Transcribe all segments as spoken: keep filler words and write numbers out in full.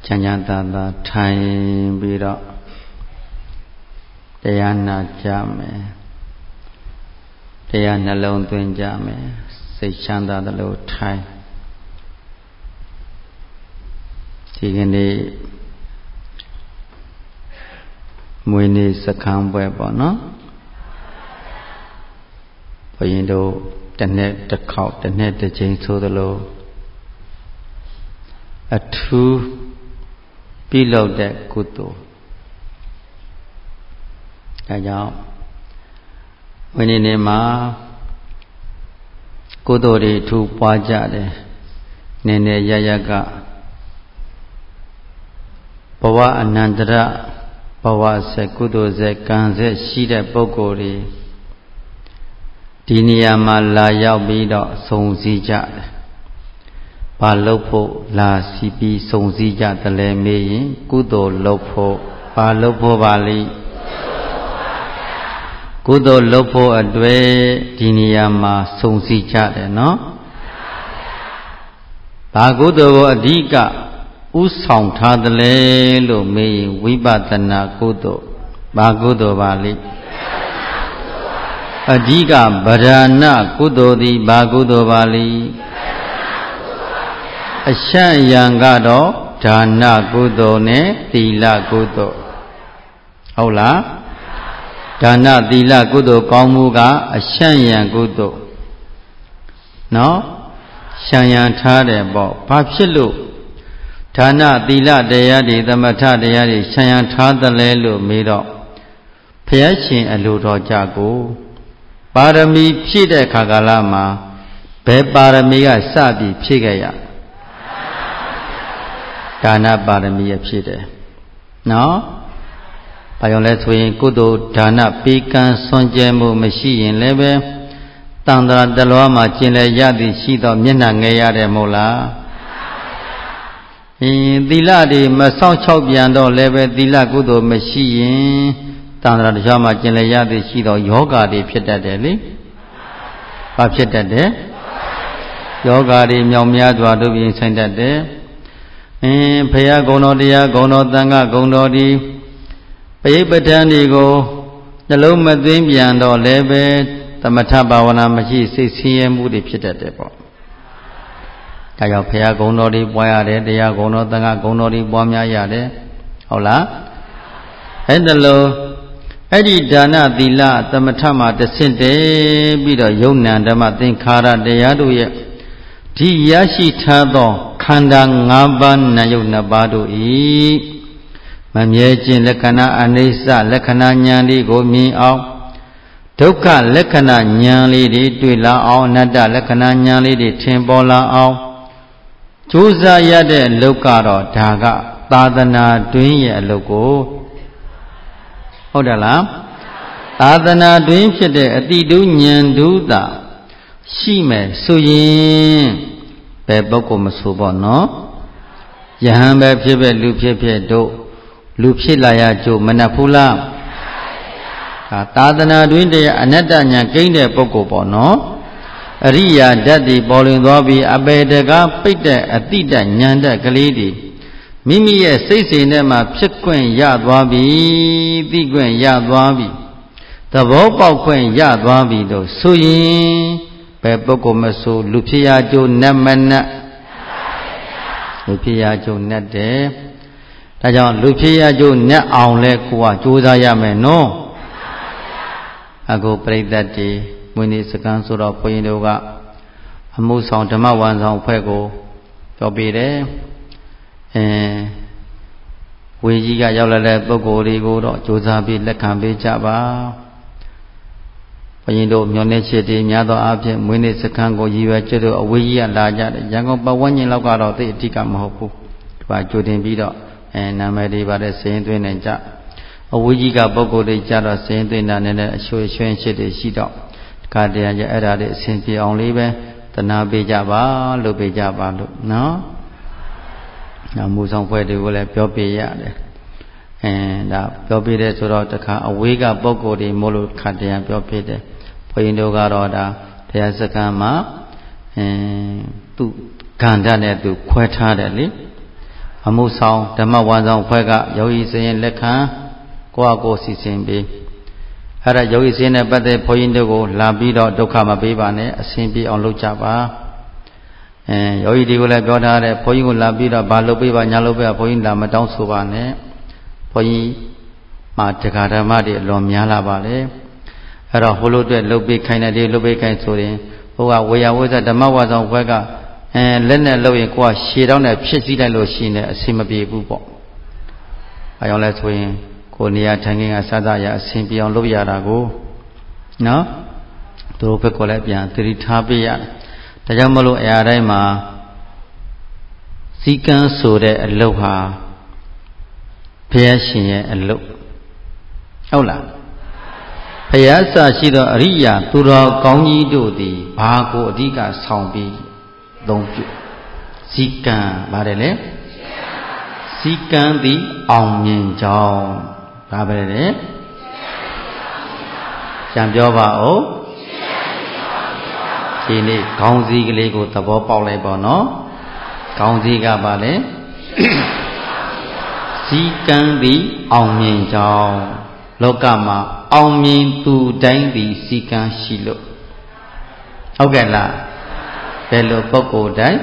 ချမ်းချမ်းသာသာထိုင်ပြီးတော့တရားနာကြမယ်တရားနှလုံးသွင်းကြမယ်စိတ်ချမ်းသာသလိုထိုင်ဒီကနေ့မွေးနေ့စခန်းပွဲပေါ့နော်ဘုရင်တို့တစ်နှစ်တစ်ခေါက်တစ်နှစ်တစ်ကြိမ်ဆိုသလိုအထူးပြုလုပ်တဲ့ကုသိုလ်ဒါကြောင့်ဝိနည်းနေ့မှာကုသိုလ်တွေအထူးပွားကြတယ်နည်းနည်းရရကဘဝအနန္တရဘဝဆက်ကုသိုလ်ဆက်ကံဆက်ရှိတဲ့ပုဂ္ဂိုလ်တွေဒီနေရာမှာလာရောက်ပြီးတော့စုံစည်းကြတယ်ဘာလုပ်ဖို့လာစီပြီးစုံစည်းကြတယ်လဲမေးရင်ကုသိုလ်လုပ်ဖို့ဘာလုပ်ဖို့ပါလိကုသိုလ်လုပ်ဖို့အတွေ့ဒီနေရာမှာစုံစည်းကြတယ်နော်ဘာကုသိုလ်ကိုအဓိကဥဆောင်ထားတယ်လဲလို့မေးရင်ဝိပဿနာကုသိုလ်ဘာကုသိုလ်ပါလိအဓိကဗရဏကုသိုလ်သည်ဘာကုသိုလ်ပါလိအရှံ့ယံကတော့ဒါနကုသိုလ်နဲ့သီလကုသိုလ်ဟုတ်လားဒါနသီလကုသိုလ်ကောင်းမှုကအရှံ့ယံကုသိုလ်နော်ရှံ့ယံထားတယ်ပေါ့ဘာဖြစ်လို့ဒါနသီလတရားတွေသမထတရားတွေရှံ့ယံထားတယ်လဲလို့မေးတော့ဘုရားရှင်အလိုတော်ကြကိုပါရမီဖြည့်တဲ့ခါကာလမှာဘယ်ပါရမီကစပြီးဖြည့်ခဲ့ရဒါနပါရမီရဖြည့်တယ်နော်ဘာကြောင့်လဲဆိုရင်ကုသိုလ်ဒါနပေးကမ်းဆွမ်းကြဲမှုမရှိရင်လည်းပဲတန်ត្រာတလွားမှာကျင်လည်ရသည်ရှိတော့မျက်နှာငယ်ရတယ်မဟုတ်လားအင်းသီလတွေမစောင့်ချောက်ပြန်တော့လည်းပဲသီလကုသိုလ်မရှိရင်တန်ត្រာတခြားမှာကျင်လည်ရသည်ရှိတော့ယောဂါတွေဖြစ်တတ်တယ်လေဘာဖြစ်တတ်တယ်ယောဂါတွေမြောင်များစွာတို့ပြင်ဆိုင်တတ်တယ်အင်းဘုရားဂုဏ်တော်တရားဂုဏ်တော်သံဃာဂုဏ်တော်ဒီပရိပဋ္ဌာန်တွေကိုနှလုံးမသွင်းပြန်တော့လည်းပဲသမထဘာဝနာမရှိစိတ်ဆင်းရဲမှုတွေဖြစ်တတ်တယ်ပေါ့ဒါကြောင့်ဘုရားဂုဏ်တော်တွေပွားရတယ်တရားဂုဏ်တော်သံဃာဂုဏ်တော်တွေပွားများရတယ်ဟုတ်လားအဲ့ဒါလို့အဲ့ဒီဒါနသီလသမထမှာတဆင့်တည်းပြီးတော့ယုံနံဓမ္မသင်္ခါရတရားတို့ရဲ့ဒီရရှိထားသောခန္ဓာ၅ပါးနာယုတ်နှစ်ပါးတို့ဤမမြဲခြင်းလက္ခဏာအနိစ္စလက္ခဏာဉာဏ်လေးကိုမြင်အောင်ဒုက္ခလက္ခဏာဉာဏ်လေးတွေတွေ့လာအောင်အနတ္တလက္ခဏာဉာဏ်လေးတွေထင်ပေါ်လာအောင်ကြိုးစားရတဲ့လောကတော့ဒါကသာသနာတွင်ရဲ့အလုပ်ကိုဟုတ်တယ်လားသာသနာတွင်ဖြစ်တဲ့အတိတုဉာဏ်ဒုတာရှိမယ်ဆိုရင်ဘယ်ပုဂ္ဂိုလ်မဆိုပေါ့နော်ယဟန်ပဲဖြစ်ဖြစ်လူဖြစ်ဖြစ်တို့လူဖြစ်လာရကြို့မနှက်ဘူးလားဒါသာသနာတွင်တရားအနတ္တဉာဏ်ကိန်းတဲ့ပုဂ္ဂိုလ်ပေါ့နော်အရိယာဓာတ်တွေပေါ်လွင်သွားပြီးအပေတကားပိတ်တဲ့အတိတဉာဏ်တက်ကလေးတွေမိမိရဲ့စိတ်စဉ်ထဲမှာဖြစ်ခွင့်ရသွားပြီသိခွင့်ရသွားပြီသဘောပေါက်ခွင့်ရသွားပြီလို့ဆိုရင်ဘယ်ပုဂ္ဂိုလ်မဆိုလူဖြစ်ရကြို့နတ်မနတ်လူဖြစ်ရကြို့နတ်တယ်ဒါကြောင့်လူဖြစ်ရကြို့နတ်အောင်လဲကိုကကြိုးစားရမယ်နော်အခုပရိသတ်တွေမွေးနေ့စကံဆိုတော့ဘုရင်တို့ကအမှုဆောင်ဓမ္မဝန်ဆောင်ဖွဲ့ကိုပြောပြတယ်အဲဝေကြီးကရောက်လာတဲ့ပုဂ္ဂိုလ်တွေကိုတော့ကြိုးစားပြီးလက်ခံပေးကြပါဘုရင်တို့မျောနေချစ်တွေများသောအားဖြင့်မွေးနေ့စခန်းကိုရည်ရွယ်ချက်တို့အဝေးကြီးကလာကြတယ်ရန်ကုန်ပတ်ဝန်းကျင်လောက်ကတော့သိအဓိကမဟုတ်ဘူးဒီမှာကြိုတင်ပြီးတော့အဲနာမည်တွေပါတဲ့စရင်သွင်းနေကြအဝေးကြီးကပုဂ္ဂိုလ်တွေကြတော့စရင်သွင်းတာနဲ့အရွှေရွှင်ချစ်တွေရှိတော့ဒီကတရားကြအဲ့ဒါတွေအစဉ်ပြေအောင်လေးပဲတနာပေးကြပါလို့ပေးကြပါလို့နော်နောက်မူဆောင်ဖွဲ့တွေကိုလည်းပြောပြရတယ်အဲဒါပြောပြတယ်ဆိုတော့တခါအဝေးကပုဂ္ဂိုလ်တွေမို့လို့ခတ်တရားပြောပြတယ်ဘုရင်တို့ကတော့ဒါတရားစခန်းမှာအဲသူကန္ဓာနဲ့သူခွဲထားတယ်လေဘအမှုဆောင်ဓမ္မဝန်ဆောင်ဖွဲ့ကယောဂီစရင်လက်ခံကိုယ့်အကိုစီစဉ်ပြီးအဲ့ဒါယောဂီစရင်နဲ့ပတ်သက်ဘုန်းကြီးတို့ကိုလာပြီးတော့ဒုက္ခမပေးပါနဲ့အစဉ်ပြေအောင်လုပ်ကြပါအဲယောဂီတွေကိုလည်းပြောထားတယ်ဘုန်းကြီးကိုလာပြီးတော့ဘာလုပ်ပေးပါညာလုပ်ပေးပါဘုန်းကြီးလာမတောင်းဆိုပါနဲ့ဘုန်းကြီးမှာတရားဓမ္မတွေအလွန်များလာပါလေအဲ့တော့ဟိုလိုအတွက်လုပ်ပေးခိုင်းတယ်ဒီလုပ်ပေးခိုင်းဆိုရင်ဟိုကဝေယဝိဇ္ဇဓမ္မဝါဆောင်ဘက်ကအဲလက်နဲ့လုပ်ရင်ကိုကရှည်တော့နဲ့ဖြစ်စည်းလိုက်လို့ရှိနေအဆင်မပြေဘူးပေါ့အဲကြောင့်လဲဆိုရင်ကိုနေရာထိုင်ခင်းကစသရအဆင်ပြေအောင်လုပ်ရတာကိုနော်သူတို့ဘက်ကလည်းပြန်သတိထားပေးရတယ်ဒါကြောင့်မလို့အရာတိုင်းမှာစည်းကမ်းဆိုတဲ့အလုပ်ဟာဘုရားရှင်ရဲ့အလုပ်ဟုတ်လားဘုရားစာရှိသောအရိယာသူတော်ကောင်းကြီးတို့သည်ဘာကိုအဓိကဆောင်ပြီးသုံးပြုစည်းကမ်းပါတယ်လေစည်းကမ်းသည်အောင်မြင်ကြောင်းဒါပဲလေပြန်ပြောပါဦးဒီနေ့ခေါင်းစည်းကလေးကိုသဘောပေါက်လိုက်ပါနော်ခေါင်းစည်းကပါလေစည်းကမ်းသည်အောင်မြင်ကြောင်းလောကမှာအောင်မြင်သူတိုင်းသည်စည်းကမ်းရှိလို့ဟုတ်ကဲ့လားဘယ်လိုပုဂ္ဂိုလ်တိုင်း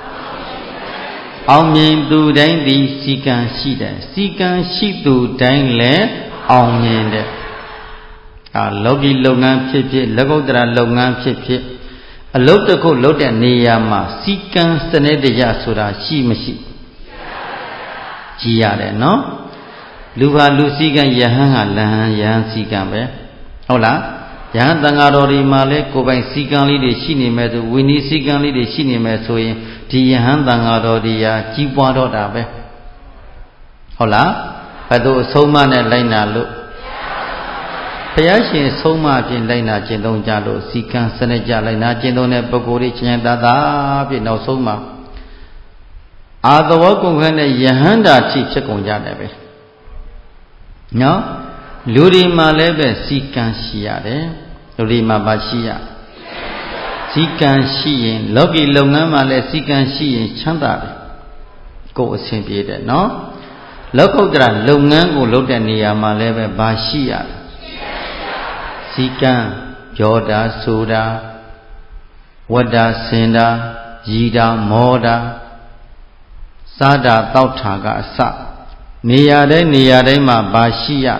အောင်မြင်သူတိုင်းသည်စည်းကမ်းရှိတယ်စည်းကမ်းရှိသူတိုင်းလည်းအောင်မြင်တယ်အာလောကီလုပ်ငန်းဖြစ်ဖြစ်လက်ကုပ်တရာလုပ်ငန်းဖြစ်ဖြစ်အလုပ်တစ်ခုလုပ်တဲ့နေရာမှာစည်းကမ်းစနစ်တရားဆိုတာရှိမရှိကြည်ရတယ်နော်လူဟာလူစည်းကမ်းယဟန်ဟာလဟန်ယဟန်စည်းကမ်းပဲဟုတ်လားယဟန်တန်ဃာတော်တွေမှာလဲကိုယ်ပိုင်စည်းကမ်းလေးတွေရှိနေမဲ့ဆိုဝိနည်းစည်းကမ်းလေးတွေရှိနေမဲ့ဆိုရင်ဒီယဟန်တန်ဃာတော်တွေဟာကြီးပွားတော့တာပဲဟုတ်လားဘယ်သူအဆုံးမနဲ့လိုက်နာလို့ဘုရားရှင်ဆုံးမဖြင့်လိုက်နာကျင့်သုံးကြလို့စည်းကမ်းစနစ်ကြလိုက်နာကျင့်သုံးတဲ့ပုဂ္ဂိုလ်တွေချင်းသာသာဖြင့်နောက်ဆုံးမှာအာသဝကုန်ခန့်တဲ့ယဟန္တာထိဖြစ်ကုန်ကြတယ်ပဲနော်လူတွေမှာလည်းပဲစည်းကမ်းရှိရတယ်လူတွေမှာပါရှိရစည်းကမ်းရှိရင်လောကီလုပ်ငန်းမှာလည်းစည်းကမ်းရှိရင်ချမ်းသာတယ်ကိုယ်အဆင်ပြေတယ်နော်လောကုတ္တရာလုပ်ငန်းကိုလုပ်တဲ့နေရာမှာလည်းပဲပါရှိရတယ်စည်းကမ်းပြောတာဆိုတာဝတ္တာစင်တာရည်တာမောတာစားတာတောက်တာကအစနေရာတိုင်းနေရာတိုင်းမှာပါရှိရ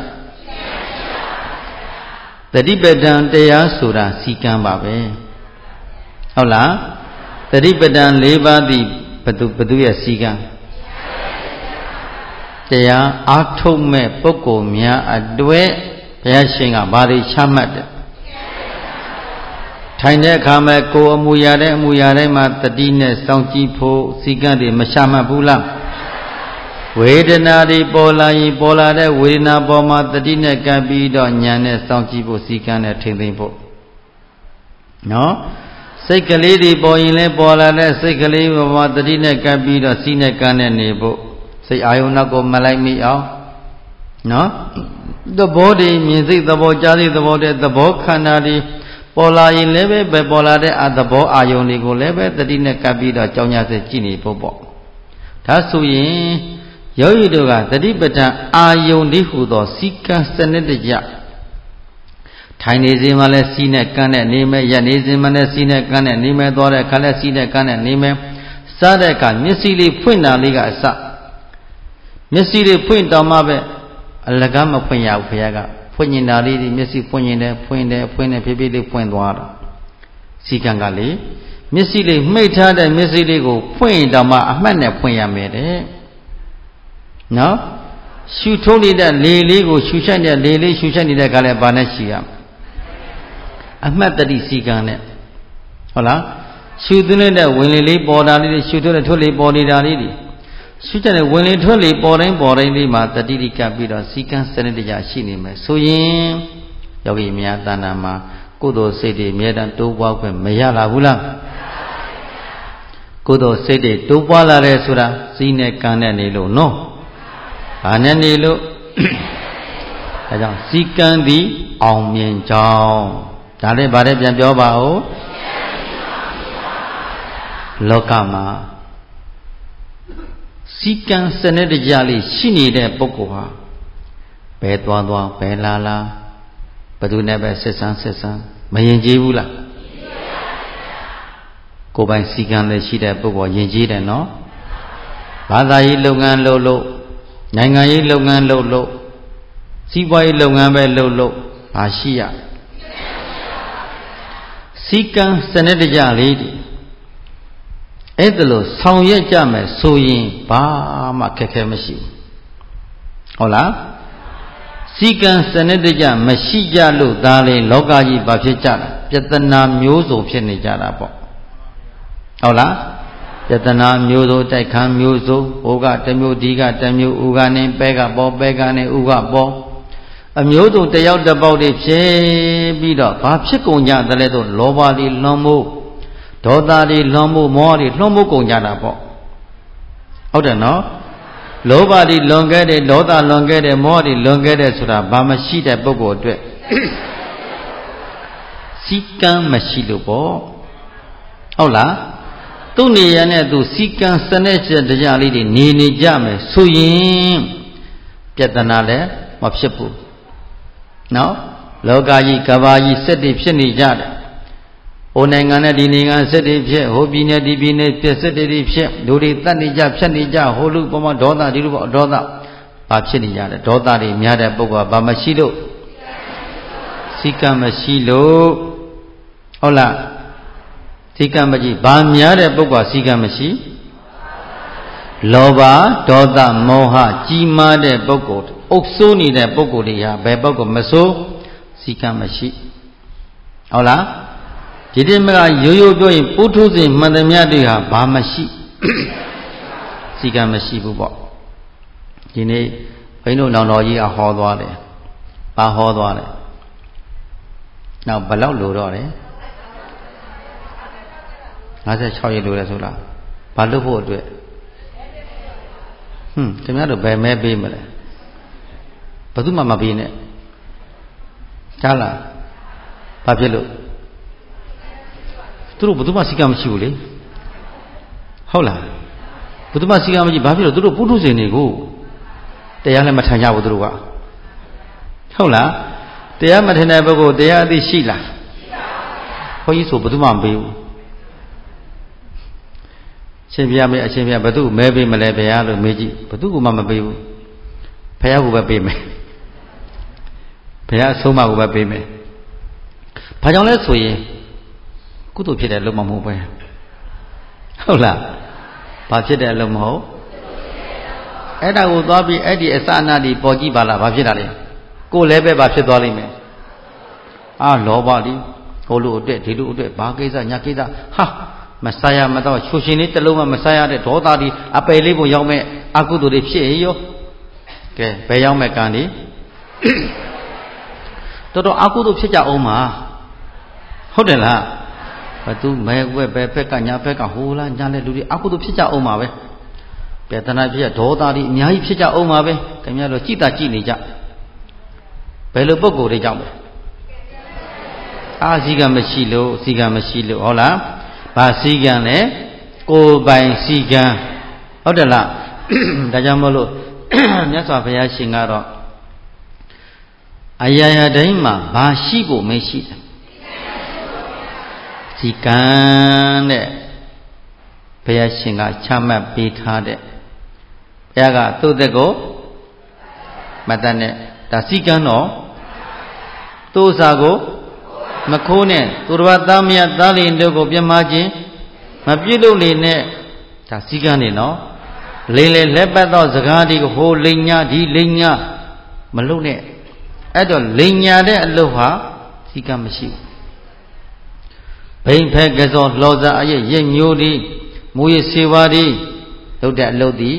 တတိပဒံတရားဆိုတာစည်းကမ်းပါပဲဟုတ်လားတတိပဒံ၄ပါးသည်ဘသူဘသူရဲ့စည်းကမ်းတရားအားထုတ်မဲ့ပုဂ္ဂိုလ်များအတွက်ဘုရားရှင်ကဘာတွေချမှတ်တယ်ထိုင်တဲ့အခါမှာကိုယ်အမူအရာတဲ့အမူအရာတိုင်းမှာတတိနဲ့စောင့်ကြည့်ဖို့စည်းကမ်းတွေမချမှတ်ဘူးလားဝေဒနာတွေပေါ်လာရင်ပေါ်လာတဲ့ဝေဒနာပေါ်မှာတတိနဲ့ကပ်ပြီးတော့ဉာဏ်နဲ့စောင့်ကြည့်ဖို့စည်းကမ်းနဲ့ထိမ့်သိမ့်ဖို့နော်စိတ်ကလေးတွေပေါ်ရင်လည်းပေါ်လာတဲ့စိတ်ကလေးပေါ်မှာတတိနဲ့ကပ်ပြီးတော့စီးနဲ့ကန်းနဲ့နေဖို့စိတ်အာယုံနောက်ကိုမလိုက်မိအောင်နော်သဘောတွေမြင်စိတ်သဘောကြားစိတ်သဘောတဲ့သဘောခန္ဓာတွေပေါ်လာရင်လည်းပဲပဲပေါ်လာတဲ့အသဘောအာယုံတွေကိုလည်းပဲတတိနဲ့ကပ်ပြီးတော့ကြောင်းကြစိတ်ကြည့်နေဖို့ပေါ့ဒါဆိုရင်ယောဂီတို့ကတတိပဋ္ဌာန်အာယုန်ဒီဟုသောစီကံစနစ်တကျထိုင်နေစဉ်မှာလည်းစီးနဲ့ကန်းနဲ့နေမယ်ရက်နေစဉ်မှာလည်းစီးနဲ့ကန်းနဲ့နေမယ်သွားတဲ့အခါလည်းစီးနဲ့ကန်းနဲ့နေမယ်စားတဲ့အခါမျက်စိလေးဖွင့်တာလေးကအစမျက်စိလေးဖွင့်တော့မှပဲအလကားမဖွင့်ရဘူးဘုရားကဖွင့်နေတာလေးဒီမျက်စိဖွင့်ရင်လည်းဖွင့်တယ်ဖွင့်တယ်ဖြည်းဖြည်းလေးဖွင့်သွားတာစီကံကလေမျက်စိလေးမှိတ်ထားတဲ့မျက်စိလေးကိုဖွင့်တော့မှအမှတ်နဲ့ဖွင့်ရမယ်တဲ့နော်ရှူထုံးနေတဲ့လေလေးကိုရှူချိုက်တဲ့လေလေးရှူချိုက်နေတဲ့ခါလဲဘာနဲ့ရှူရမလဲအမှတ်တတိစီကံနဲ့ဟုတ်လားရှူသွင်းတဲ့ဝင်လေလေးပေါ်တာလေးတွေရှူသွင်းတဲ့ထွက်လေပေါ်နေတာလေးတွေရှူတဲ့ဝင်လေထွက်လေပေါ်တိုင်းပေါ်တိုင်းလေးမှာတတိတိကပ်ပြီးတော့စီကံစနစ်တရားရှိနေမယ်ဆိုရင်ယောဂီများတဏ္ဍာမှာကုသိုလ်စိတ်တွေအမြဲတမ်းတိုးပွားခွင့်မရလာဘူးလားကုသိုလ်စိတ်တွေတိုးပွားလာတယ်ဆိုတာစီးနဲ့ကံနဲ့နေလို့နော်ဘာနဲ့နေလို့အဲကြောင့်စီကံသည်အောင်မြင်ကြောင်းဒါလည်းဗါတဲ့ပြန်ပြောပါဦးလောကမှာစီကံစနစ်တရားလေးရှိနေတဲ့ပုဂ္ဂိုလ်ဟာဘယ်သွားသွားဘယ်လာလာဘယ်သူနဲ့ပဲဆက်ဆန်းဆက်ဆန်းမယဉ်ကျေးဘူးလားကိုယ်ပိုင်စီကံလည်းရှိတဲ့ပုဂ္ဂိုလ်ယဉ်ကျေးတယ်နော်ဘာသာရေးလုပ်ငန်းလုပ်လို့နိုင်ငံရေးလုပ်ငန်းလုပ်လို့စီးပွားရေးလုပ်ငန်းပဲလုပ်လို့ဘာရှိရစီကံစနစ်တရားလေးဒီအဲ့ဒါလို့ဆောင်ရွက်ကြမယ်ဆိုရင်ဘာမှခက်ခဲမရှိဘူးဟုတ်လားစီကံစနစ်တရားမရှိကြလို့ဒါလေလောကကြီးဘာဖြစ်ကြတာပြဿနာမျိုးစုံဖြစ်နေကြတာပေါ့ဟုတ်လားပြဿနာမျိုးစုံတိုက်ခန်းမျိုးစုံဟိုကတစ်မျိုးဒီကတစ်မျိုးဥကနေပဲကပေါ်ပဲကနေဥကပေါ်အမျိုးစုံတယောက်တစ်ပေါက်တွေဖြစ်ပြီးတော့ဘာဖြစ်ကုန်ကြတယ်လဲဆိုလောဘတွေလွန်မှုဒေါသတွေလွန်မှုမောဟတွေလွန်မှုကုန်ကြတာပေါ့ဟုတ်တယ်နော်လောဘတွေလွန်ခဲ့တယ်ဒေါသလွန်ခဲ့တယ်မောဟတွေလွန်ခဲ့တယ်ဆိုတာဘာမှရှိတဲ့ပုဂ္ဂိုလ်အတွက်စီကံမရှိလို့ပေါ့ဟုတ်လားသူ့နေရနဲ့သူစီကံစနစ်တရားလေးတွေနေနေကြမယ်ဆိုရင်ပြဿနာလည်းမဖြစ်ဘူးနော်လောကကြီးကဘာကြီးစက်တွေဖြစ်နေကြတယ်ဟိုနိုင်ငံနဲ့ဒီနိုင်ငံစက်တွေဖြစ်ဟိုပြည်နယ်ဒီပြည်နယ်ဖြစ်စက်တွေဖြစ်လူတွေတတ်နေကြဖြတ်နေကြဟိုလူပေါ်မှာဒေါသဒီလူပေါ်ဒေါသဘာဖြစ်နေကြတယ်ဒေါသတွေများတဲ့ပုဂ္ဂိုလ်ကဘာမရှိလို့စီကံမရှိလို့ဟုတ်လားစီကံမရှိဘာများတဲ့ပုဂ္ဂိုလ်စီကံမရှိလောဘဒေါသမောဟကြီးမားတဲ့ပုဂ္ဂိုလ်အုပ်ဆိုးနေတဲ့ပုဂ္ဂိုလ်တွေဟာဘယ်ပုဂ္ဂိုလ်မဆိုးစီကံမရှိဟုတ်လားဒီတိမကရိုးရိုးပြောရင်ပုထုဇဉ်မှန်သမျှတွေဟာဘာမရှိစီကံမရှိဘူးပေါ့ဒီနေ့ဘိန်းတို့နောင်တော်ကြီးကဟောသွားတယ်ဘာဟောသွားလဲနောက်ဘယ်လောက်လိုတော့တယ်၅၆ရက်လိုလဲဆိုလားဘာလုပ်ဖို့အတွက်ဟွန်းခင်ဗျားတို့ဘယ်မဲပေးမလဲဘယ်သူမှမပေးနဲ့ကြားလားဘာဖြစ်လို့သူတို့ဘယ်သူမှစီကံမရှိဘူးလေဟုတ်လားဘယ်သူမှစီကံမရှိဘာဖြစ်လို့သူတို့ပုထုဇဉ်တွေကိုတရားလည်းမထမ်းကြဘူးသူတို့ကဟုတ်လားတရားမထမ်းတဲ့ပုဂ္ဂိုလ်တရားအသိရှိလားရှိပါဘူးဘုန်းကြီးဆိုဘယ်သူမှမပေးဘူးရှင်ပြမေးအရှင်ပြဘယ်သူမဲပေးမလဲဘုရားလို့မေးကြည့်ဘယ်သူကမှမပေးဘူးဘုရားကပဲပေးမယ်ဘုရားအဆုံးမကိုပဲပေးမယ်ဘာကြောင့်လဲဆိုရင်ကုသိုလ်ဖြစ်တဲ့လုံမမဟုတ်ပဲဟုတ်လားဘာဖြစ်တဲ့လုံမဟုတ်အဲ့ဒါကိုသွားပြီးအဲ့ဒီအစအနာဒီပေါ်ကြည့်ပါလားဘာဖြစ်တာလဲကိုယ်လည်းပဲဘာဖြစ်သွားလိမ့်မယ်အာလောဘလီဟိုလိုအတွက်ဒီလိုအတွက်ဘာကိစ္စညာကိစ္စဟာမဆာရမတော့ချိုရှင်လေးတစ်လုံးမှမဆာရတဲ့ဒေါသဒီအပယ်လေးပုံရောက်မဲ့အကုသိုလ်တွေဖြစ်ရောကဲဘယ်ရောက်မဲ့ကံဒီတော်တော်အကုသိုလ်ဖြစ်ကြအောင်ပါဟုတ်တယ်လားဘသူမဲဝဲပဲဖက်ကညာဖက်ကဟိုလားညာလဲလူတွေအကုသိုလ်ဖြစ်ကြအောင်ပါပဲပြတနာဖြစ်ရဒေါသတွေအများကြီးဖြစ်ကြအောင်ပါပဲခင်ဗျားတို့ကြည်တာကြည်နေကြဘယ်လိုပုံကိုယ်တွေကြောင့်ပဲအာစီကံမရှိလို့စီကံမရှိလို့ဟုတ်လားဘာစီကံလဲကိုယ်ပိုင်စီကံဟုတ်တယ်လားဒါကြောင့်မို့လို့မြတ်စွာဘုရားရှင်ကတော့အရာရာတိုင်းမှာဘာရှိဖို့မရှိတယ်စီကံတဲ့ဘုရားရှင်ကချမှတ်ပေးထားတဲ့ဘုရားကသူ့တဲ့ကိုမတတ်နဲ့ဒါစီကံတော့သူ့စာကိုမခိုးနဲ့သူတော်သားမယသားလင်တို့ကိုပြမခြင်းမပြုလုပ်နေနဲ့ဒါစီကံနေနော်လိမ့်လေလက်ပတ်သောစကားဒီကိုဟိုလိန်ညာဒီလိန်ညာမလုပ်နဲ့အဲ့တော့လိန်ညာတဲ့အလုပ်ဟာစီကံမရှိဘူးဘိမ့်ဖက်ကစောလှော်စားအရဲ့ရိတ်မျိုးဒီမူရစေဝါဒီလုပ်တဲ့အလုပ်ဒီ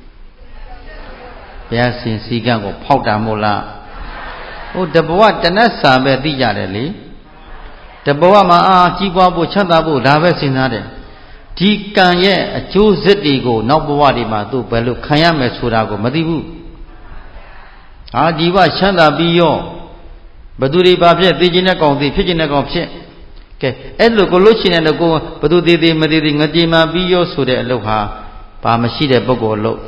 ဘုရားရှင်စီကံကိုဖောက်တာမို့လားဟိုတဘဝတဏှတ်စာပဲသိကြတယ်လေတဘဝမှာအာကြီးပွားဖို့ချမ်းသာဖို့ဒါပဲစဉ်းစားတယ်ဒီကံရဲ့အကျိုးစစ်တွေကိုနောက်ဘဝတွေမှာသူဘယ်လိုခံရမယ်ဆိုတာကိုမသိဘူးအာဒီဘချမ်းသာပြီးရောဘသူတွေဘာဖြစ်သိခြင်းနဲ့ကောင်သိဖြစ်ခြင်းနဲ့ကောင်ဖြစ်ကဲအဲ့လိုကိုလို့ရှိနေတဲ့ကိုဘသူသေးသေးမသေးသေးငကြေမာပြီးရောဆိုတဲ့အလုပ်ဟာဘာမရှိတဲ့ပုဂ္ဂိုလ်လို့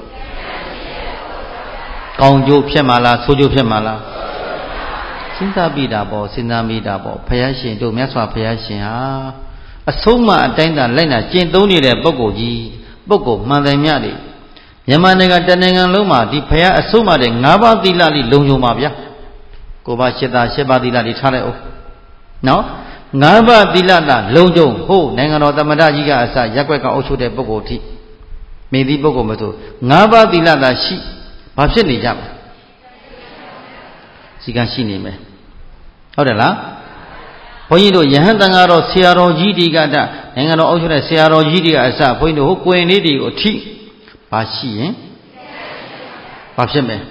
ကောင်းကျိုးဖြစ်မှာလားဆိုးကျိုးဖြစ်မှာလားစဉ်းစားပြီးတာပေါ့စဉ်းစားမိတာပေါ့ဘုရားရှင်တို့မြတ်စွာဘုရားရှင်ဟာအဆုံးမအတိုင်းသာလိုက်နာကျင့်သုံးနေတဲ့ပုဂ္ဂိုလ်ကြီးပုဂ္ဂိုလ်မှန်တယ်မြတ်တွေမြန်မာနိုင်ငံတနိုင်ငံလုံးမှာဒီဘုရားအဆုံးမတဲ့၅ပါးသီလလေးလုံခြုံပါဗျာကိုပါရှစ်တာရှစ်ပါးသီလလေးထားလိုက်အောင်နော်ငါးပါးသီလတာလုံခြုံဟုတ်နိုင်ငံတော်သမ္မတကြီးကအစရက်ွက်ကအုပ်ချုပ်တဲ့ပုဂ္ဂိုလ်ထိမင်းဒီပုဂ္ဂိုလ်မဆိုငါးပါးသီလတာရှိဘာဖြစ်နေကြမလဲစီကံရှိနေမယ်ဟုတ်တယ်လားဘုန်းကြီးတို့ယဟန်တန်ဃာတော်ဆရာတော်ကြီးတွေကတနိုင်ငံတော်အုပ်ချုပ်တဲ့ဆရာတော်ကြီးတွေကအစဘုန်းကြီးတို့ဟိုကိုယ်လေးတွေကိုအထိဘာရှိရင်ဘာဖြစ်မယ်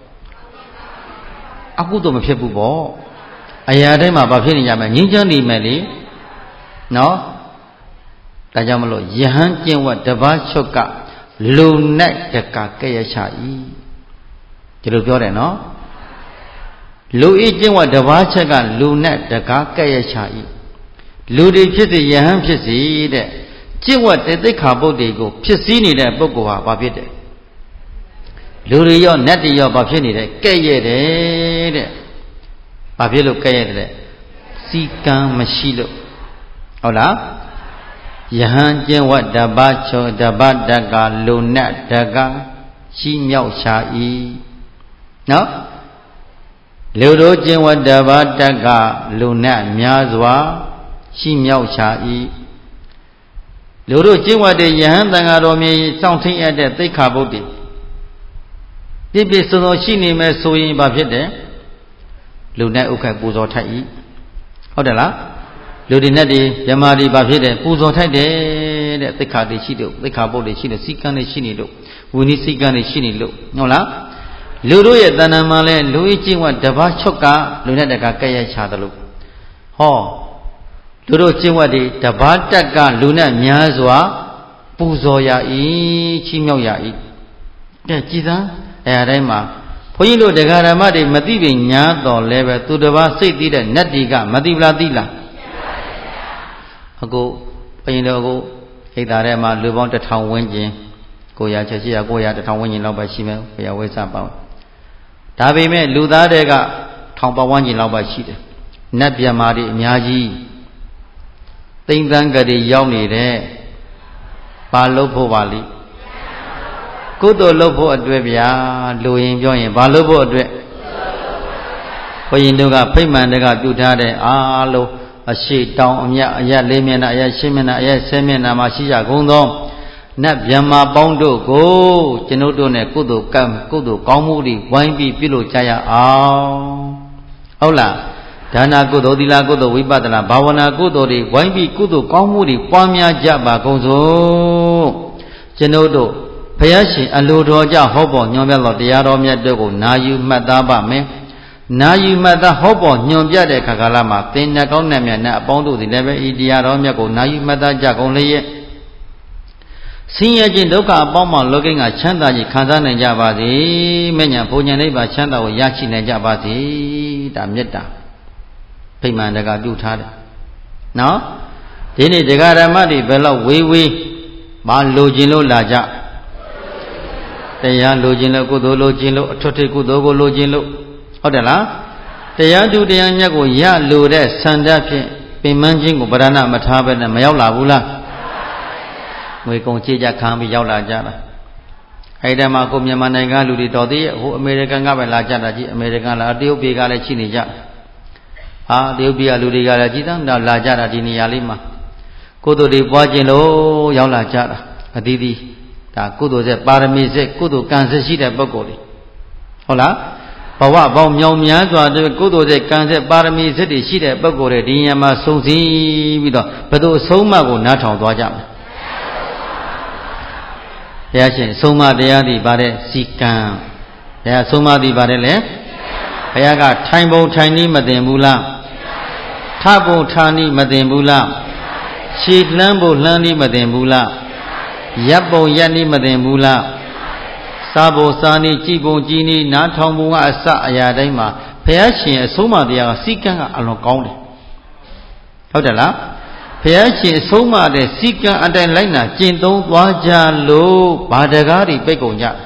အကုသို့မဖြစ်ဘူးပေါ့အရာတိုင်းမှာဘာဖြစ်နေကြမလဲငြင်းချမ်းနေမယ်လေနော်ဒါကြောင့်မလို့ယဟန်ကျင့်ဝတ်တပါးချုပ်ကလူနဲ့တကကဲ့ရဲ့ချ၏ဒီလိုပြောတယ်နော်လူဤကျင့်ဝတ်တပါးချက်ကလူနဲ့တကားကဲ့ရဲ့ချ၏လူတွေဖြစ်စေယဟန်ဖြစ်စေတဲ့ကျင့်ဝတ်တိတ်ခါပုဒ်တွေကိုဖြစ်စည်းနေတဲ့ပုဂ္ဂိုလ်ဟာဘာဖြစ်တယ်လူတွေရောနတ်တွေရောဘာဖြစ်နေတယ်ကဲ့ရဲ့တယ်တဲ့ဘာဖြစ်လို့ကဲ့ရဲ့တယ်စီကံမရှိလို့ဟုတ်လားယဟန်ကျင့်ဝတ်တပါးချုပ်တပါးတကလူနဲ့တကားရှိမြောက်ချ၏နော်လူတို့ကျင့်ဝတ်တပါးတကလူနဲ့များစွာရှိမြောက်ချ၏လူတို့ကျင့်ဝတ်တဲ့ယဟန်တန်ဃာတော်မြေစောင့်ထိန်ရတဲ့သိက္ခာပုဒ်တွေပြည့်ပြည့်စုံစုံရှိနေမယ်ဆိုရင်ဘာဖြစ်တယ်လူနဲ့ဥက္ကပူဇော်ထိုက်၏ဟုတ်တယ်လားလူတွေနဲ့ဒီမြမာတွေဘာဖြစ်တယ်ပူဇော်ထိုက်တယ်တဲ့သိက္ခာတွေရှိလို့သိက္ခာပုဒ်တွေရှိလို့စီကံတွေရှိနေလို့ဝိနည်းစီကံတွေရှိနေလို့ဟုတ်လားလူတို့ရဲ့တဏ္ဍာမှာလဲလူဤကျင့်ဝတ်တပါးချုပ်ကလူနဲ့တကကဲ့ရဲ့ချတယ်လို့ဟောလူတို့ကျင့်ဝတ်တွေတပါးတက်ကလူနဲ့များစွာပူဇော်ရ၏ချီးမြှောက်ရ၏တဲ့ကြည်သာအဲအတိုင်းမှာဘုန်းကြီးတို့တရားဓမ္မတွေမသိပင်ညာတော်လဲပဲသူတစ်ပါးစိတ်သိတဲ့နတ်တီကမသိလားသိလားအခုဘုန်းကြီးတို့အခုဣဒ္ဓာထဲမှာလူပေါင်းတစ်ထောင်ဝန်းကျင်ကိုရချက်ရှိရကိုရတစ်ထောင်ဝန်းကျင်လောက်ပဲရှိမယ်ဘုရားဝိသပေါင်းဒါပေမဲ့လူသားတွေကထောင်ပဝန်းကျင်လောက်ပဲရှိတယ်နတ်ဗျမာတွေအများကြီးသိမ့်သန်းကလေးရောက်နေတဲ့ဘာလို့ဖို့ပါလိကုသိုလ်လုပ်ဖို့အတွက်ဗျာလူရင်ပြောရင်ဘာလုပ်ဖို့အတွက်ဘုရင်တို့ကဖိမှန်တကပြုထားတဲ့အားလုံးအရှိတောင်အမြတ်အရက်လေးမျက်နှာအရက်ရှင်းမျက်နှာအရက်ဆယ်မျက်နှာမှာရှိကြကုန်သောနတ်ဗျမာပေါင်းတို့ကိုကျွန်ုပ်တို့ ਨੇ ကုသိုလ်ကံကုသိုလ်ကောင်းမှုတွေဝိုင်းပြီးပြုလုပ်ကြရအောင်ဟုတ်လားဒါနကုသိုလ်သီလကုသိုလ်ဝိပဿနာဘာဝနာကုသိုလ်တွေဝိုင်းပြီးကုသိုလ်ကောင်းမှုတွေပွားများကြပါကုန်စို့ကျွန်ုပ်တို့ဘုရားရှင်အလိုတော်ကြဟောပေါ်ညွှန်ပြတော်တရားတော်မြတ်တို့ကိုနာယူမှတ်သားပါမယ်နာယူမှတ်သားဟောပေါ်ညွှန်ပြတဲ့ခါကာလမှာသင်္နကောင်းနဲ့မြတ်နဲ့အပေါင်းတို့သည်လည်းပဲဤတရားတော်မြတ်ကိုနာယူမှတ်သားကြကုန်လျက်ဆင်းရဲခြင်းဒုက္ခအပေါင်းမှလောကင်းကချမ်းသာခြင်းခံစားနိုင်ကြပါစေ။မြတ်ညာဘုံညာနိဗ္ဗာန်ချမ်းသာကိုရရှိနိုင်ကြပါစေ။ဒါမေတ္တာဖိမှန်တကပြုထားတယ်။နော်ဒီနေ့ဒကာဓမ္မတွေဘယ်လောက်ဝေးဝေးမလိုချင်လို့လာကြတရားလိုချင်လို့ကုသိုလ်လိုချင်လို့အထွတ်ထိပ်ကုသိုလ်ကိုလိုချင်လို့ဟုတ်တယ်လားတရားသူတရားမြတ်ကိုရလိုတဲ့ဆန္ဒဖြင့်ပင်မခြင်းကိုဗရဏမထားဘဲနဲ့မရောက်လာဘူးလားငွေကုန်ချေကြခံပြီးရောက်လာကြတာအဲ့ဒီမှာကိုမြန်မာနိုင်ငံလူတွေတော်သေးရဲ့ဟိုအမေရိကန်ကပဲလာကြတာကြီးအမေရိကန်လာတရုတ်ပြည်ကလည်းရှိနေကြဟာတရုတ်ပြည်ကလူတွေကလည်းကြီးသားတော့လာကြတာဒီနေရာလေးမှာကုသိုလ်တွေပွားခြင်းလို့ရောက်လာကြတာအသီးသီးဒါကုသိုလ်ဆက်ပါရမီဆက်ကုသိုလ်ကံဆက်ရှိတဲ့ပုဂ္ဂိုလ်တွေဟုတ်လားဘဝပေါင်းမြောင်များစွာတဲ့ကုသိုလ်ဆက်ကံဆက်ပါရမီဆက်တွေရှိတဲ့ပုဂ္ဂိုလ်တွေဒီညမှာစုံစည်းပြီးတော့ဘယ်သူအဆုံးအမကိုနားထောင်သွားကြမလဲဘုရားရှင်အဆုံးအမတရားသည်ဗါတဲ့စီကံဘုရားအဆုံးအမသည်ဗါတဲ့လေဘုရားကထိုင်ပုံထိုင်နည်းမသိဘူးလားထပုံထနည်းမသိဘူးလားခြေလှမ်းဖို့လှမ်းနည်းမသိဘူးလားရပ်ပုံရပ်နည်းမသိဘူးလားစားဖို့စားနည်းကြည်ပုံကြည်နည်းနားထောင်ပုံကအစအရာတိုင်းမှာဘုရားရှင်အဆုံးအမတရားကစီကံကအလွန်ကောင်းတယ်ဟုတ်တယ်လားဘရားရှင်ဆုံးမတဲ့စီကံအတိုင်းလိုက်နာကျင့်သုံးသွားကြလို့ဘာတကားတွေပိတ်ကုန်ကြ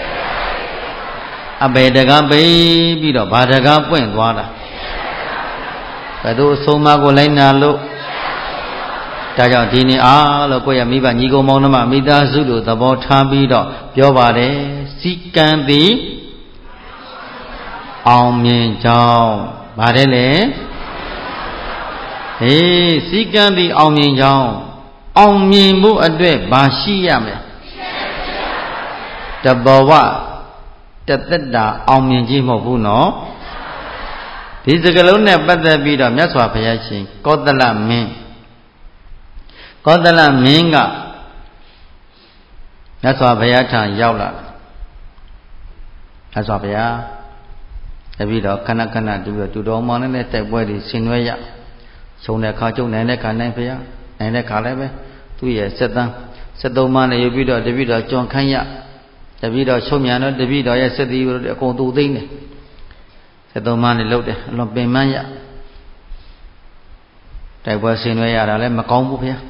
အဘေတကားပိတ်ပြီးတော့ဘာတကားပွင့်သွားတာဘယ်သူဆုံးမကိုလိုက်နာလို့ဒါကြောင့်ဒီနေ့အားလို့ကိုယ့်ရဲ့မိဘညီကောင်မောင်နှမမိသားစုတို့သဘောထားပြီးတော့ပြောပါတယ်စီကံသည်အောင်မြင်ကြောင်းဗါတယ်လေဟေးစီကံသည်အောင်မြင်ကြောင်းအောင်မြင်မှုအတွက်ဘာရှိရမလဲတဘောဝတသက်တာအောင်မြင်ခြင်းမဟုတ်ဘူးနော်ဒီစကလုံးနဲ့ပတ်သက်ပြီးတော့မြတ်စွာဘုရားရှင်ကောသလမင်းကောသလမင်းကမြတ်စွာဘုရားထံရောက်လာမြတ်စွာဘုရားတပည့်တော်ခဏခဏတူတူတော်မောင်နဲ့တိုက်ပွဲတွေဆင်နွှဲရရှုံတဲ့ခါကျုံနိုင်တဲ့ခါနိုင်ဘုရားနိုင်တဲ့ခါလည်းပဲသူ့ရဲ့စက်တန်းစက်သုံးပါးနဲ့ယူပြီးတော့တပည့်တော်ကြွန်ခန့်ရတပည့်တော်ရှုံမြန်တော့တပည့်တော်ရဲ့စက်တီးတို့အကုန်တူသိမ့်တယ်စက်သုံးပါးနဲ့လှုပ်တယ်အလွန်ပင်ပန်းရတိုက်ပွဲဆင်နွှဲရတာလည်းမကောင်းဘူးဘုရား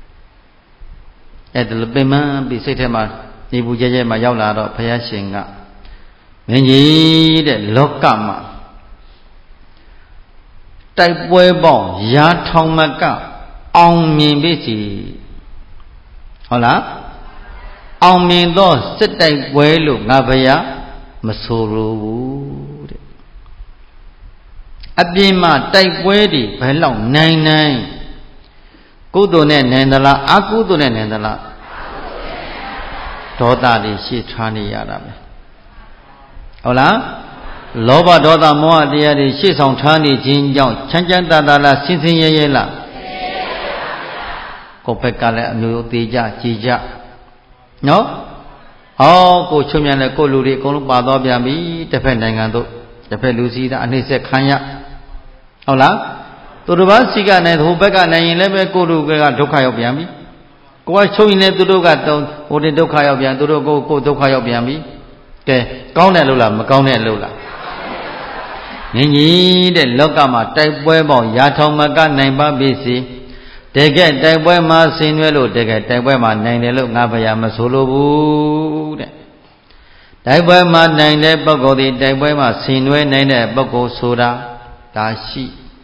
အဲ့ဒါလိုပင်ပန်းပြီးစိတ်ထဲမှာညီဘူးကျဲကျဲမှာရောက်လာတော့ဘုရားရှင်ကမင်းကြီးတဲ့လောကမှာတိုက်ပွဲပေါင်းရာထောင်မကအောင်မြင်ပြီစီဟုတ်လားအောင်မြင်သောစစ်တိုက်ပွဲလို့ငါဘုရားမဆိုလိုဘူးတဲ့အပြင်မှာတိုက်ပွဲတွေဘယ်လောက်နိုင်နိုင်ကုသိုလ်နဲ့နိုင်သလားအကုသိုလ်နဲ့နိုင်သလားဒေါသတွေရှေ့ထားနေရတာပဲဟုတ်လားလောဘဒေါသမောဟတရားတွေရှေ့ဆောင်ထားနေခြင်းကြောင့်ချမ်းချမ်းသာသာလားဆင်းဆင်းရဲရဲလားကိုယ်ဘက်ကလည်းအမျိုးမျိုးသေးကြကြည်ကြနော်ဟောကိုချွတ်မြန်တဲ့ကိုလူတွေအကုန်လုံးပါသွားပြန်ပြီတစ်ဖက်နိုင်ငံတို့တစ်ဖက်လူစည်းသားအနှိမ့်ဆက်ခံရဟုတ်လားသူတို့ဘာစီကနိုင်ဟိုဘက်ကနိုင်ရင်လည်းပဲကိုလူကဒုက္ခရောက်ပြန်ပြီကိုကချုပ်ရင်လည်းသူတို့ကတုံဟိုတင်ဒုက္ခရောက်ပြန်သူတို့ကိုကိုဒုက္ခရောက်ပြန်ပြီကဲကောင်းတယ်လို့လားမကောင်းတယ်လို့လားငင်းကြီးတဲ့လောကမှာတိုက်ပွဲပေါင်းရာထောင်မကနိုင်ပါပြီစီတကယ်တိုက်ပွဲမှာဆင်နွှဲလို့တကယ်တိုက်ပွဲမှာနိုင်တယ်လို့ငါဘုရားမဆိုလိုဘူးတဲ့တိုက်ပွဲမှာနိုင်တဲ့ပုဂ္ဂိုလ်ဒီတိုက်ပွဲမှာဆင်နွှဲနိုင်တဲ့ပုဂ္ဂိုလ်ဆိုတာဒါရှိ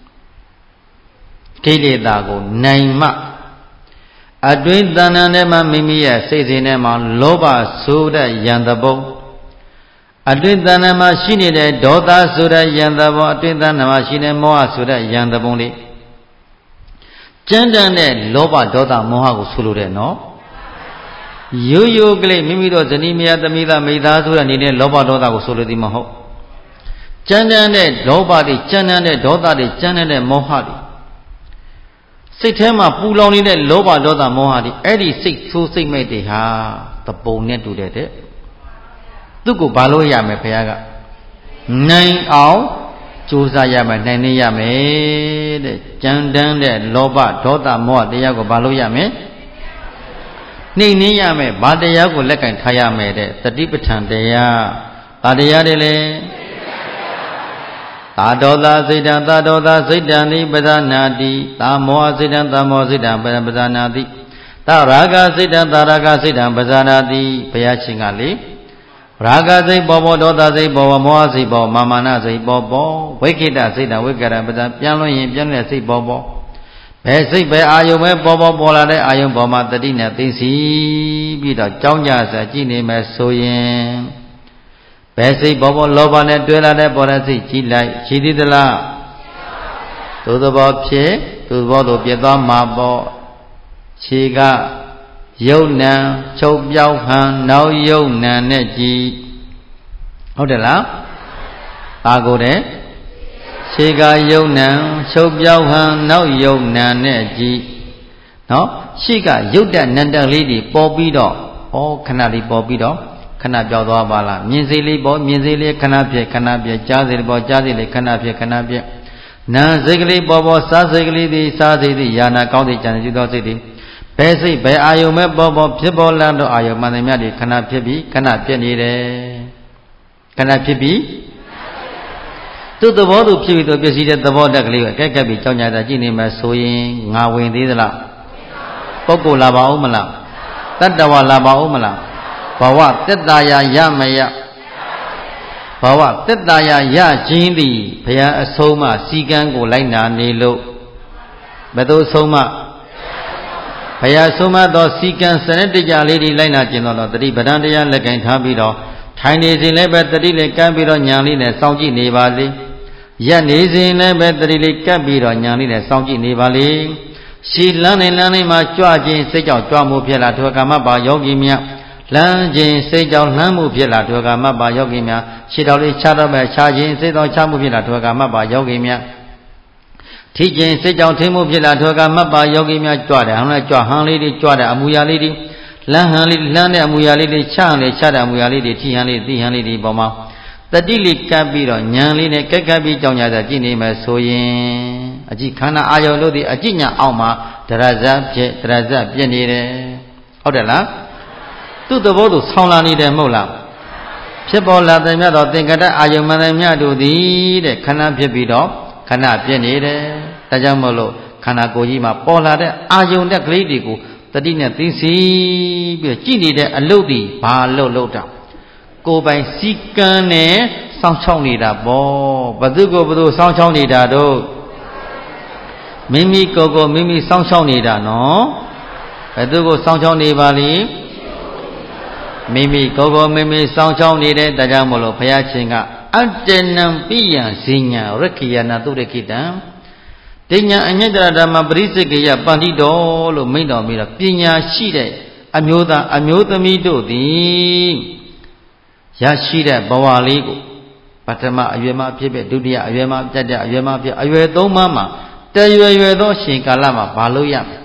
ကိလေသာကိုနိုင်မှအတွင်းတဏ္ဍာနဲ့မှမိမိရဲ့စိတ်စဉ်ထဲမှာလောဘဆိုတဲ့ယံတဘုံအတွင်းတဏ္ဍာမှာရှိနေတဲ့ဒေါသဆိုတဲ့ယံတဘုံအတွင်းတဏ္ဍာမှာရှိတဲ့မောဟဆိုတဲ့ယံတဘုံလေးကျမ်းတန်တဲ့လောဘဒေါသမောဟကိုဆိုလိုတယ်နော်ရိုးရိုးကလေးမိမိတို့ဇနီးမယားသမီးသားမိသားစုရဲ့နေတဲ့လောဘဒေါသကိုဆိုလိုသည်မဟုတ်ကျမ်းတန်တဲ့လောဘတွေကျမ်းတန်တဲ့ဒေါသတွေကျမ်းတန်တဲ့မောဟတွေစိတ်ထဲမှာပူလောင်နေတဲ့လောဘဒေါသမောဟတွေအဲ့ဒီစိတ်ဆိုးစိတ်မဲ့တွေဟာတပုံနဲ့တူတဲ့တဲ့သူ့ကိုဘာလို့ရမယ်ဘုရားကနိုင်အောင်ကြိုးစားရမယ်နိုင်နေရမယ်တဲ့ကြမ်းတမ်းတဲ့လောဘဒေါသမောဟတရားကိုဘာလို့ရမယ်နှိမ့်နေရမယ်ဘာတရားကိုလက်ကင်ထားရမယ်တဲ့တတိပဋ္ဌာန်တရားဘာတရားတွေလဲသာဒောသစိတ်တံသာဒောသစိတ်တံနိပဒနာတိသာမောဟစိတ်တံသာမောဟစိတ်တံပဒနာတိသာရာဂစိတ်တံသာရာဂစိတ်တံပဒနာတိဘုရားရှင်ကလေရာဂစိတ်ပေါ်ပေါ်ဒေါသစိတ်ပေါ်ပေါ်မောဟစိတ်ပေါ်မာမာနစိတ်ပေါ်ပေါ်ဝိကိတစိတ်တံဝိကရပဒပြန်လို့ရင်ပြန်တဲ့စိတ်ပေါ်ပေါ်ဘယ်စိတ်ပဲအာယုံပဲပေါ်ပေါ်ပေါ်လာတဲ့အာယုံပေါ်မှာတတိနဲ့သိစီပြီးတော့ကြောင်းကြစကြည့်နေမယ်ဆိုရင်ဘယ်စိတ်ဘောဘောလောဘနဲ့တွဲလာတဲ့ပေါ်တဲ့စိတ်ကြည့်လိုက်ရှိသေးသလားသို့သဘောဖြစ်သို့သဘောသို့ပြတ်သွားမှာပေါ့ခြေကယုတ်နံချုပ်ပြောက်ဟန်နောက်ယုတ်နံနဲ့ကြည်ဟုတ်တယ်လားအာကိုတဲ့ခြေကယုတ်နံချုပ်ပြောက်ဟန်နောက်ယုတ်နံနဲ့ကြည်နော်ရှိကယုတ်တဲ့နန္တလေးတွေပေါ်ပြီးတော့ဩခဏလေးပေါ်ပြီးတော့ခဏပြောက်သွားပါလားမြင်စိလေးပေါ်မြင်စိလေးခဏပြည့်ခဏပြည့်ကြားစိလေးပေါ်ကြားစိလေးခဏပြည့်ခဏပြည့်နာစိတ်ကလေးပေါ်ပေါ်စားစိတ်ကလေးသည်စားစိတ်သည်ယာနာကောင်းတဲ့ကြံကြည့်သောစိတ်သည်ဘယ်စိတ်ဘယ်အာယုံမဲ့ပေါ်ပေါ်ဖြစ်ပေါ်လာတော့အာယုံမှန်တယ်မြတ်တွေခဏဖြစ်ပြီးခဏပြည့်နေတယ်ခဏဖြစ်ပြီးတသူ့သဘောသူဖြစ်ပြီးတော့ပြည့်စည်တဲ့သဘောတက်ကလေးကိုကဲကပ်ပြီးကြောင်းကြတာကြည့်နေမှဆိုရင်ငါဝင်သေးသလားပုဂ္ဂိုလ်လာပါဦးမလားတတ္တဝါလာပါဦးမလားဘဝတက်တာယာရမယဘဝတက်တာယာရခြင်းသည်ဘုရားအဆုံးမစီကံကိုလိုက်နာနေလို့ဘယ်သို့ဆုံးမဘုရားဆုံးမသောစီကံစနစ်တကျလေးတွေလိုက်နာကျင့်တော်တတိပဒံတရားလက်ကင်ထားပြီးတော့ထိုင်နေစဉ်လည်းပဲတတိလေးကပ်ပြီးတော့ညာလေးနဲ့စောင့်ကြည့်နေပါလေရက်နေစဉ်လည်းပဲတတိလေးကပ်ပြီးတော့ညာလေးနဲ့စောင့်ကြည့်နေပါလေရှည်လန်းနေလန်းလေးမှာကြွခြင်းစိတ်ကြောင့်ကြွမှုဖြစ်လာထိုကာမပါယောဂီများလမ်းခြင်းစိတ်ကြောင့်လှမ်းမှုဖြစ်လာထိုကာမပါယောဂီများရှည်တော်လေးခြားတော့မဲ့ခြားခြင်းစိတ်တော်ခြားမှုဖြစ်လာထိုကာမပါယောဂီများထိခြင်းစိတ်ကြောင့်ထင်းမှုဖြစ်လာထိုကာမပါယောဂီများကြွတယ်ဟောင်းနဲ့ကြွဟန်းလေးတွေကြွတယ်အမူအရာလေးတွေလမ်းဟန်လေးလမ်းတဲ့အမူအရာလေးတွေခြားလေခြားတဲ့အမူအရာလေးတွေထိဟန်လေးသိဟန်လေးတွေပေါ်မှာတတိလေးကပ်ပြီးတော့ဉာဏ်လေးနဲ့ကက်ကပ်ပြီးကြောင်းကြတာကြည့်နေမယ်ဆိုရင်အကြည့်ခန္ဓာအာယုံတို့သည်အကြည့်ညာအောက်မှာဒရဇတ်ဖြစ်ဒရဇတ်ပြည့်နေတယ်ဟုတ်တယ်လားသူ့သဘောသူဆောင်းလာနေတယ်မဟုတ်လားဖြစ်ပေါ်လာတဲ့မြတ်သောသင်္ကတအာယုံမှန်တဲ့မြတ်တို့သည်တဲ့ခန္ဓာဖြစ်ပြီးတော့ခန္ဓာပြည့်နေတယ်ဒါကြောင့်မို့လို့ခန္ဓာကိုယ်ကြီးမှာပေါ်လာတဲ့အာယုံတဲ့ကလေးတွေကိုတတိနဲ့သိစီပြီးကြည့်နေတဲ့အလုပ်ဒီဘာလို့လုပ်တာကိုယ်ပိုင်စီကံနဲ့စောင့်ချောက်နေတာပေါ့ဘသူကိုဘသူစောင့်ချောက်နေတာတို့မိမိကိုယ်ကိုမိမိစောင့်ချောက်နေတာနော်ဘသူကိုစောင့်ချောက်နေပါလိမိမိကိုယ်ကိုမိမိစောင့်ချောက်နေတဲ့ဒါကြောင့်မလို့ဘုရားရှင်ကအတ္တနံပိယံဇိညာရခိယနာတုရခိတံပညာအညတရဓမ္မပရိစ္ဆေကယပန္တိတော်လို့မိန့်တော်ပြီးတော့ပညာရှိတဲ့အမျိုးသားအမျိုးသမီးတို့သည်ရရှိတဲ့ဘဝလေးကိုပထမအရွယ်မှဖြစ်ဖြစ်ဒုတိယအရွယ်မှပြတ်တဲ့အရွယ်မှဖြစ်အရွယ်သုံးပါးမှာတရွယ်ရွယ်သောရှင်ကာလမှာဘာလို့ရမလဲ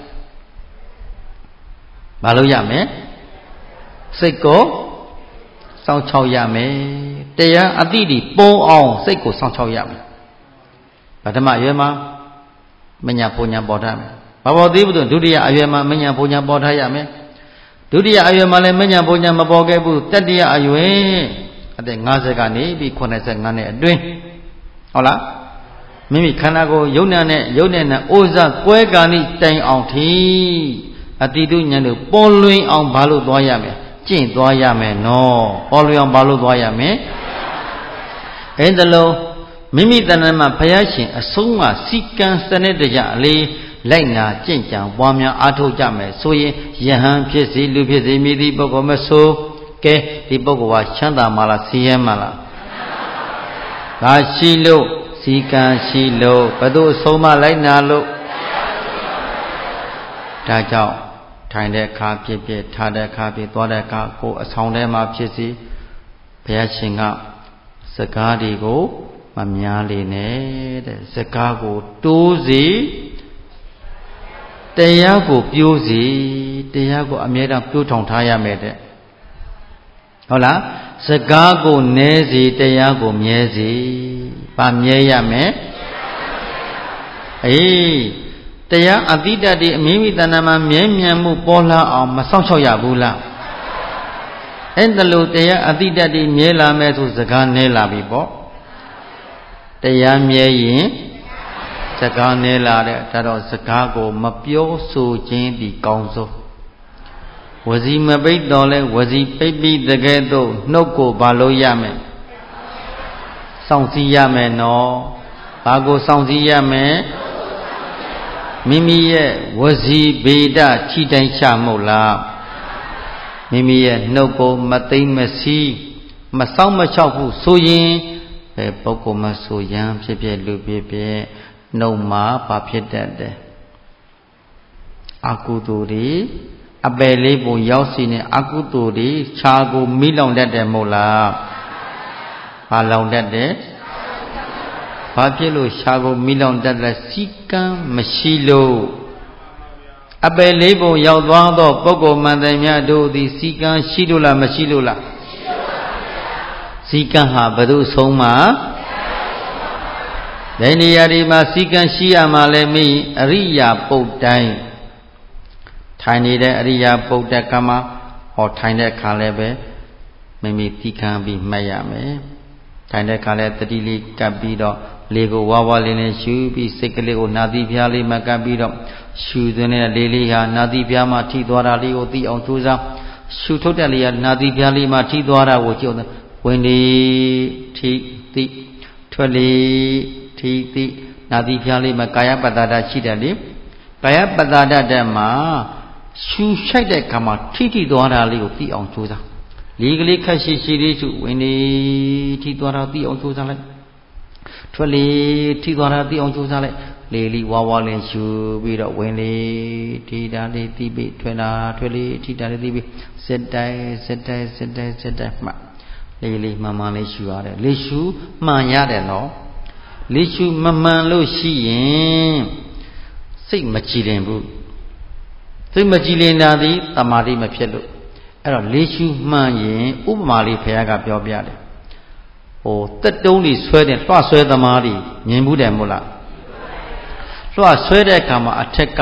ဘာလို့ရမလဲစိတ်ကိုစောင့်ချောက်ရမယ်တရားအတိတိပုံအောင်စိတ်ကိုစောင့်ချောက်ရမယ်ပထမအရွယ်မှာမညာပူညာပေါ်ထားမယ်ဘာပေါ်သေးဘူးဒုတိယအရွယ်မှာမညာပူညာပေါ်ထားရမယ်ဒုတိယအရွယ်မှာလည်းမညာပူညာမပေါ်ခဲ့ဘူးတတိယအရွယ်အသက်၅၀ကနေပြီး၇၅နှစ်အတွင်းဟုတ်လားမိမိခန္ဓာကိုယ်ယုံနာနဲ့ယုံနဲ့နဲ့အိုးစားကွဲကာနိတိုင်အောင်ထီအတိတုဉာဏ်တို့ပေါ်လွင်အောင်ဘာလို့သွားရမယ်ကျင့်သွားရမယ်နော်ပေါ်လွင်အောင်ဘာလို့သွားရမယ်အဲဒါလို့မိမိတဏ္ဍာမှာဘုရားရှင်အဆုံးအမစီကံစနစ်တကျအလေးလိုက်နာကျင့်ကြံပွားများအားထုတ်ကြမယ်ဆိုရင်ယဟန်ဖြစ်စေလူဖြစ်စေမိသည့်ပုဂ္ဂိုလ်မဆိုကဲဒီပုဂ္ဂိုလ်ဟာချမ်းသာမှာလားဆင်းရဲမှာလားဒါရှိလို့စီကံရှိလို့ဘယ်သူအဆုံးအမလိုက်နာလို့ဒါကြောင့်ထိုင်တဲ့အခါဖြစ်ဖြစ်ထားတဲ့အခါဖြစ်သွားတဲ့အခါကိုယ်အဆောင်ထဲမှာဖြစ်စီဘုရားရှင်ကစကားတွေကိုမများလေနဲ့တဲ့စကားကိုတိုးစီတရားကိုပြိုးစီတရားကိုအမြဲတမ်းပြိုးထောင်ထားရမယ်တဲ့ဟုတ်လားစကားကိုနည်းစီတရားကိုမြဲစီဗာမြဲရမယ်အေးတရားအတိတ္တတိအမိမိတဏ္ဍာမှာမြဲမြံမှုပေါ်လာအောင်မဆောင်ချောက်ရဘူးလားအဲ့ဒါလို့တရားအတိတ္တတိမြဲလာမယ်ဆိုစကားနည်းလာပြီပေါ့တရားမြဲရင်စကားနည်းလာတဲ့ဒါတော့စကားကိုမပြောဆိုခြင်းဒီကောင်းဆုံးဝစီမပိတ်တော်လဲဝစီပိတ်ပြီးတကယ်တော့နှုတ်ကိုဘာလို့ရမယ်စောင့်စည်းရမယ်နော်ဘာကိုစောင့်စည်းရမယ်မိမိရဲ့ဝစီဗေဒခြိတိုင်းချမဟုတ်လားမိမိရဲ့နှုတ်ကိုမသိမ့်မစီးမစောင့်မချောက်ဘူးဆိုရင်ဘယ်ပုဂ္ဂိုလ်မှဆိုရန်ဖြစ်ဖြစ်လူဖြစ်ဖြစ်နှုတ်မှာဘာဖြစ်တတ်တယ်အကုသိုလ်တွေအပယ်လေးပုံရောက်စီနေအကုသိုလ်တွေခြားကိုမိလောင်တတ်တယ်မဟုတ်လားဘာလောင်တတ်တယ်ဘာဖြစ်လို့ခြားကိုမိလောင်တတ်လဲစီကံမရှိလို့အပယ်လေးပုံရောက်သွားသောပုဂ္ဂိုလ်မှန်တယ်များတို့သည်စီကံရှိလို့လားမရှိလို့လားစီကံဟာဘယ်သူဆုံးမှာဒီနေရာဒီမှာစီကံရှိရမှာလဲမိအရိယာပုတ်တိုင်းထိုင်နေတဲ့အရိယာပုတ်တဲ့ကမ္မဟောထိုင်တဲ့ခါလဲပဲမိမိသိခံပြီးမှတ်ရမယ်ထိုင်တဲ့ခါလဲတတိလေးကပ်ပြီးတော့လေကိုဝါဝါလေးနဲ့ရှူပြီးစိတ်ကလေးကိုနာသီပြားလေးမှာကပ်ပြီးတော့ရှူသွင်းတဲ့လေးလေးဟာနာသီပြားမှာထိသွားတာလေးကိုသိအောင်ကြိုးစားရှူထုတ်တဲ့လေးကနာသီပြားလေးမှာထိသွားတာကိုကြည့်အောင်ဝင်လေထိသိထွက်လေထိသိနာသီပြားလေးမှာကာယပတ္တဒရှိတယ်လေကာယပတ္တဒတဲ့မှာရှူရှိုက်တဲ့ခါမှာထိထိသွားတာလေးကိုသိအောင်ကြိုးစားလေးကလေးခက်ရှိရှိလေးရှုဝင်လေထိသွားတာသိအောင်ကြိုးစားလိုက်ထွက်လေထိသွားတာသိအောင်ကြိုးစားလိုက်လေလီဝါဝါလေးရှူပြီးတော့ဝင်လေထိတာလေးသိပြီးထွက်လာထွက်လေထိတာလေးသိပြီးစက်တိုင်းစက်တိုင်းစက်တိုင်းစက်တိုင်းမှလေလီမှန်မှန်လေးရှူရတယ်လေရှူမှန်ရတယ်နော်လေရှူမမှန်လို့ရှိရင်စိတ်မကြည်လင်ဘူးစိတ်မကြည်လင်တာသည်တမာတိမဖြစ်လို့အဲ့တော့လေရှူမှန်ရင်ဥပမာလေးဘုရားကပြောပြတယ်ဟိုတက်တုံးလေးဆွဲတဲ့လွှဆွဲသမားတွေမြင်ဘူးတယ်မို့လားလွှဆွဲတဲ့အခါမှာအထက်က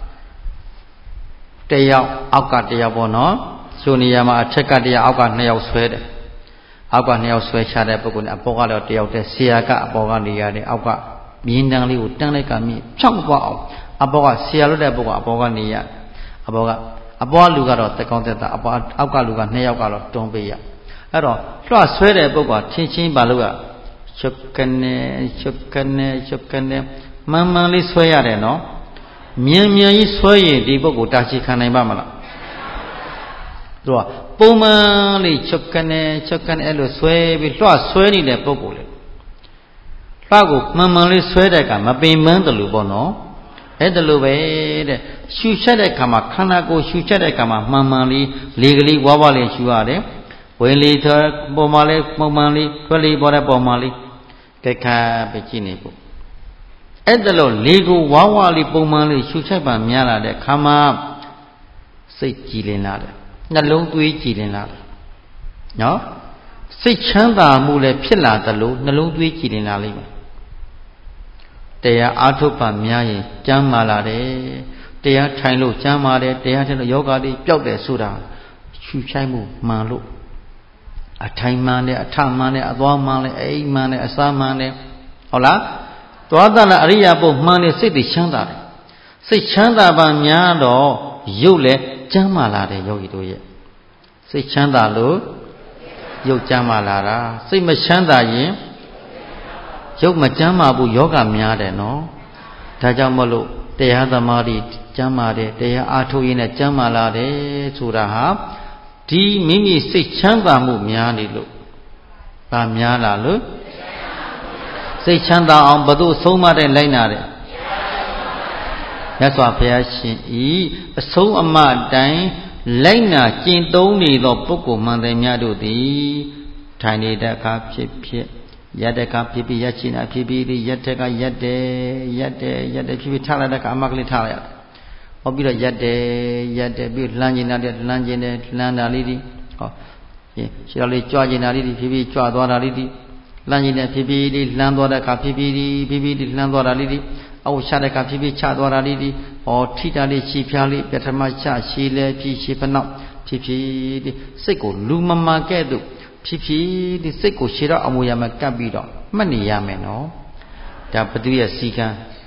တယောက်အောက်ကတယောက်ပေါ့နော်ဆိုနေရမှာအထက်ကတယောက်အောက်ကနှစ်ယောက်ဆွဲတယ်အောက်ကနှစ်ယောက်ဆွဲချတဲ့ပုဂ္ဂိုလ်နဲ့အပေါ်ကတော့တယောက်တည်းဆရာကအပေါ်ကနေရတယ်အောက်ကမြင်းတန်းလေးကိုတန်းလိုက်ကမြင်ဖြောင်းသွားအောင်အပေါ်ကဆရာလွတ်တဲ့ပုဂ္ဂိုလ်အပေါ်ကနေရအပေါ်ကအပေါ်လူကတော့တကောင်းတက်တာအပေါ်အောက်ကလူကနှစ်ယောက်ကတော့တွန်းပေးရအဲ့တော့လွှဆွဲတဲ့ပုဂ္ဂိုလ်ကချင်းချင်းပါလို့ကချုပ်ကနေချုပ်ကနေချုပ်ကနေမှန်မှန်လေးဆွဲရတယ်နော်မြန်မြန်ကြီးဆွဲရင်ဒီပုဂ္ဂိုလ်တာရှိခံနိုင်ပါမလားသူကပုံမှန်လေးချုပ်ကနေချုပ်ကနေအဲ့လိုဆွဲပြီးလွှဆွဲနေတဲ့ပုဂ္ဂိုလ်လေလွှကိုမှန်မှန်လေးဆွဲတဲ့အခါမပင်ပန်းတယ်လို့ပေါ့နော်အဲ့ဒါလိုပဲတဲ့ရှူချက်တဲ့အခါမှာခန္ဓာကိုယ်ရှူချက်တဲ့အခါမှာမှန်မှန်လေးလေကလေးဝါးဝါလေးရှူရတယ်ဝင်လေထွက်ပေါ်မှာလေးပုံမှန်လေးထွက်လေပေါ်တဲ့ပုံမှန်လေးကြိုက်ခါပဲကြည့်နေဖို့အဲ့ဒါလို့လေကိုဝါးဝါလေးပုံမှန်လေးရှူချက်ပါများလာတဲ့ခါမှာစိတ်ကြည်လင်လာတယ်နှလုံးသွေးကြည်လင်လာတယ်နော်စိတ်ချမ်းသာမှုလည်းဖြစ်လာသလိုနှလုံးသွေးကြည်လင်လာလိမ့်မယ်တရားအားထုတ်ပါများရင်ကျမ်းမာလာတယ်တရားထိုင်လို့ကျမ်းမာတယ်တရားထိုင်လို့ယောဂလေးပျောက်တယ်ဆိုတာရှူချိုက်မှုမှန်လို့အထိုင်မှန်တယ်အထမှန်တယ်အသွားမှန်တယ်အိမ်မှန်တယ်အစားမှန်တယ်ဟုတ်လားသွားသလားအရိယာပုမှန်တယ်စိတ်တွေချမ်းသာတယ်စိတ်ချမ်းသာပါများတော့ရုပ်လည်းကျမ်းမာလာတယ်ယောဂီတို့ရဲ့စိတ်ချမ်းသာလို့ရုပ်ကျမ်းမာလာတာစိတ်မချမ်းသာရင်ရုပ်မကျမ်းမာဘူးယောဂများတယ်နော်ဒါကြောင့်မလို့တရားသမားတွေကျမ်းမာတယ်တရားအားထုတ်ရင်းနဲ့ကျမ်းမာလာတယ်ဆိုတာဟာဒီမိမိစိတ်ချမ်းသာမှုများနေလို့ဗာများလာလို့စိတ်ချမ်းသာအောင်ဘု து ဆုံးမတဲ့လိုက်နာတယ်မြတ်စွာဘုရားရှင်ဤအဆုံးအမတိုင်းလိုက်နာကျင့်သုံးနေသောပုဂ္ဂိုလ်မှန်တယ်များတို့သည်ထိုင်နေတဲ့အခါဖြစ်ဖြစ်ရတဲ့အခါဖြစ်ဖြစ်ရချင်တာဖြစ်ဖြစ်ရက်တဲ့အခါရက်တယ်ရက်တယ်ရက်တယ်ဖြစ်ဖြစ်ထားလိုက်တဲ့အခါအမကလေးထားလိုက်ရတယ်ဟောပြီးတော့ရက်တယ်ရက်တယ်ပြီးလှမ်းကျင်တာတဲ့လှမ်းကျင်တယ်လှမ်းတာလေးဒီဟောရှင်းတော့လေးကြွကျင်တာလေးဒီဖြစ်ဖြစ်ကြွသွားတာလေးဒီလှမ်းကျင်တယ်ဖြစ်ဖြစ်လေးလှမ်းသွားတဲ့အခါဖြစ်ဖြစ်ဖြစ်ဖြစ်လှမ်းသွားတာလေးဒီအောက်ချတဲ့အခါဖြစ်ဖြစ်ချသွားတာလေးဒီဟောထိတာလေးခြေဖျားလေးပထမချခြေလဲဖြစ်ခြေဖနောက်ဖြစ်ဖြစ်ဒီစိတ်ကိုလူမမာကဲ့သို့ဖြစ်ဖြစ်ဒီစိတ်ကိုရှေတော့အမူအရာမှာကပ်ပြီးတော့မှတ်နေရမယ်နော်ဒါဘုသူရဲ့စီကံ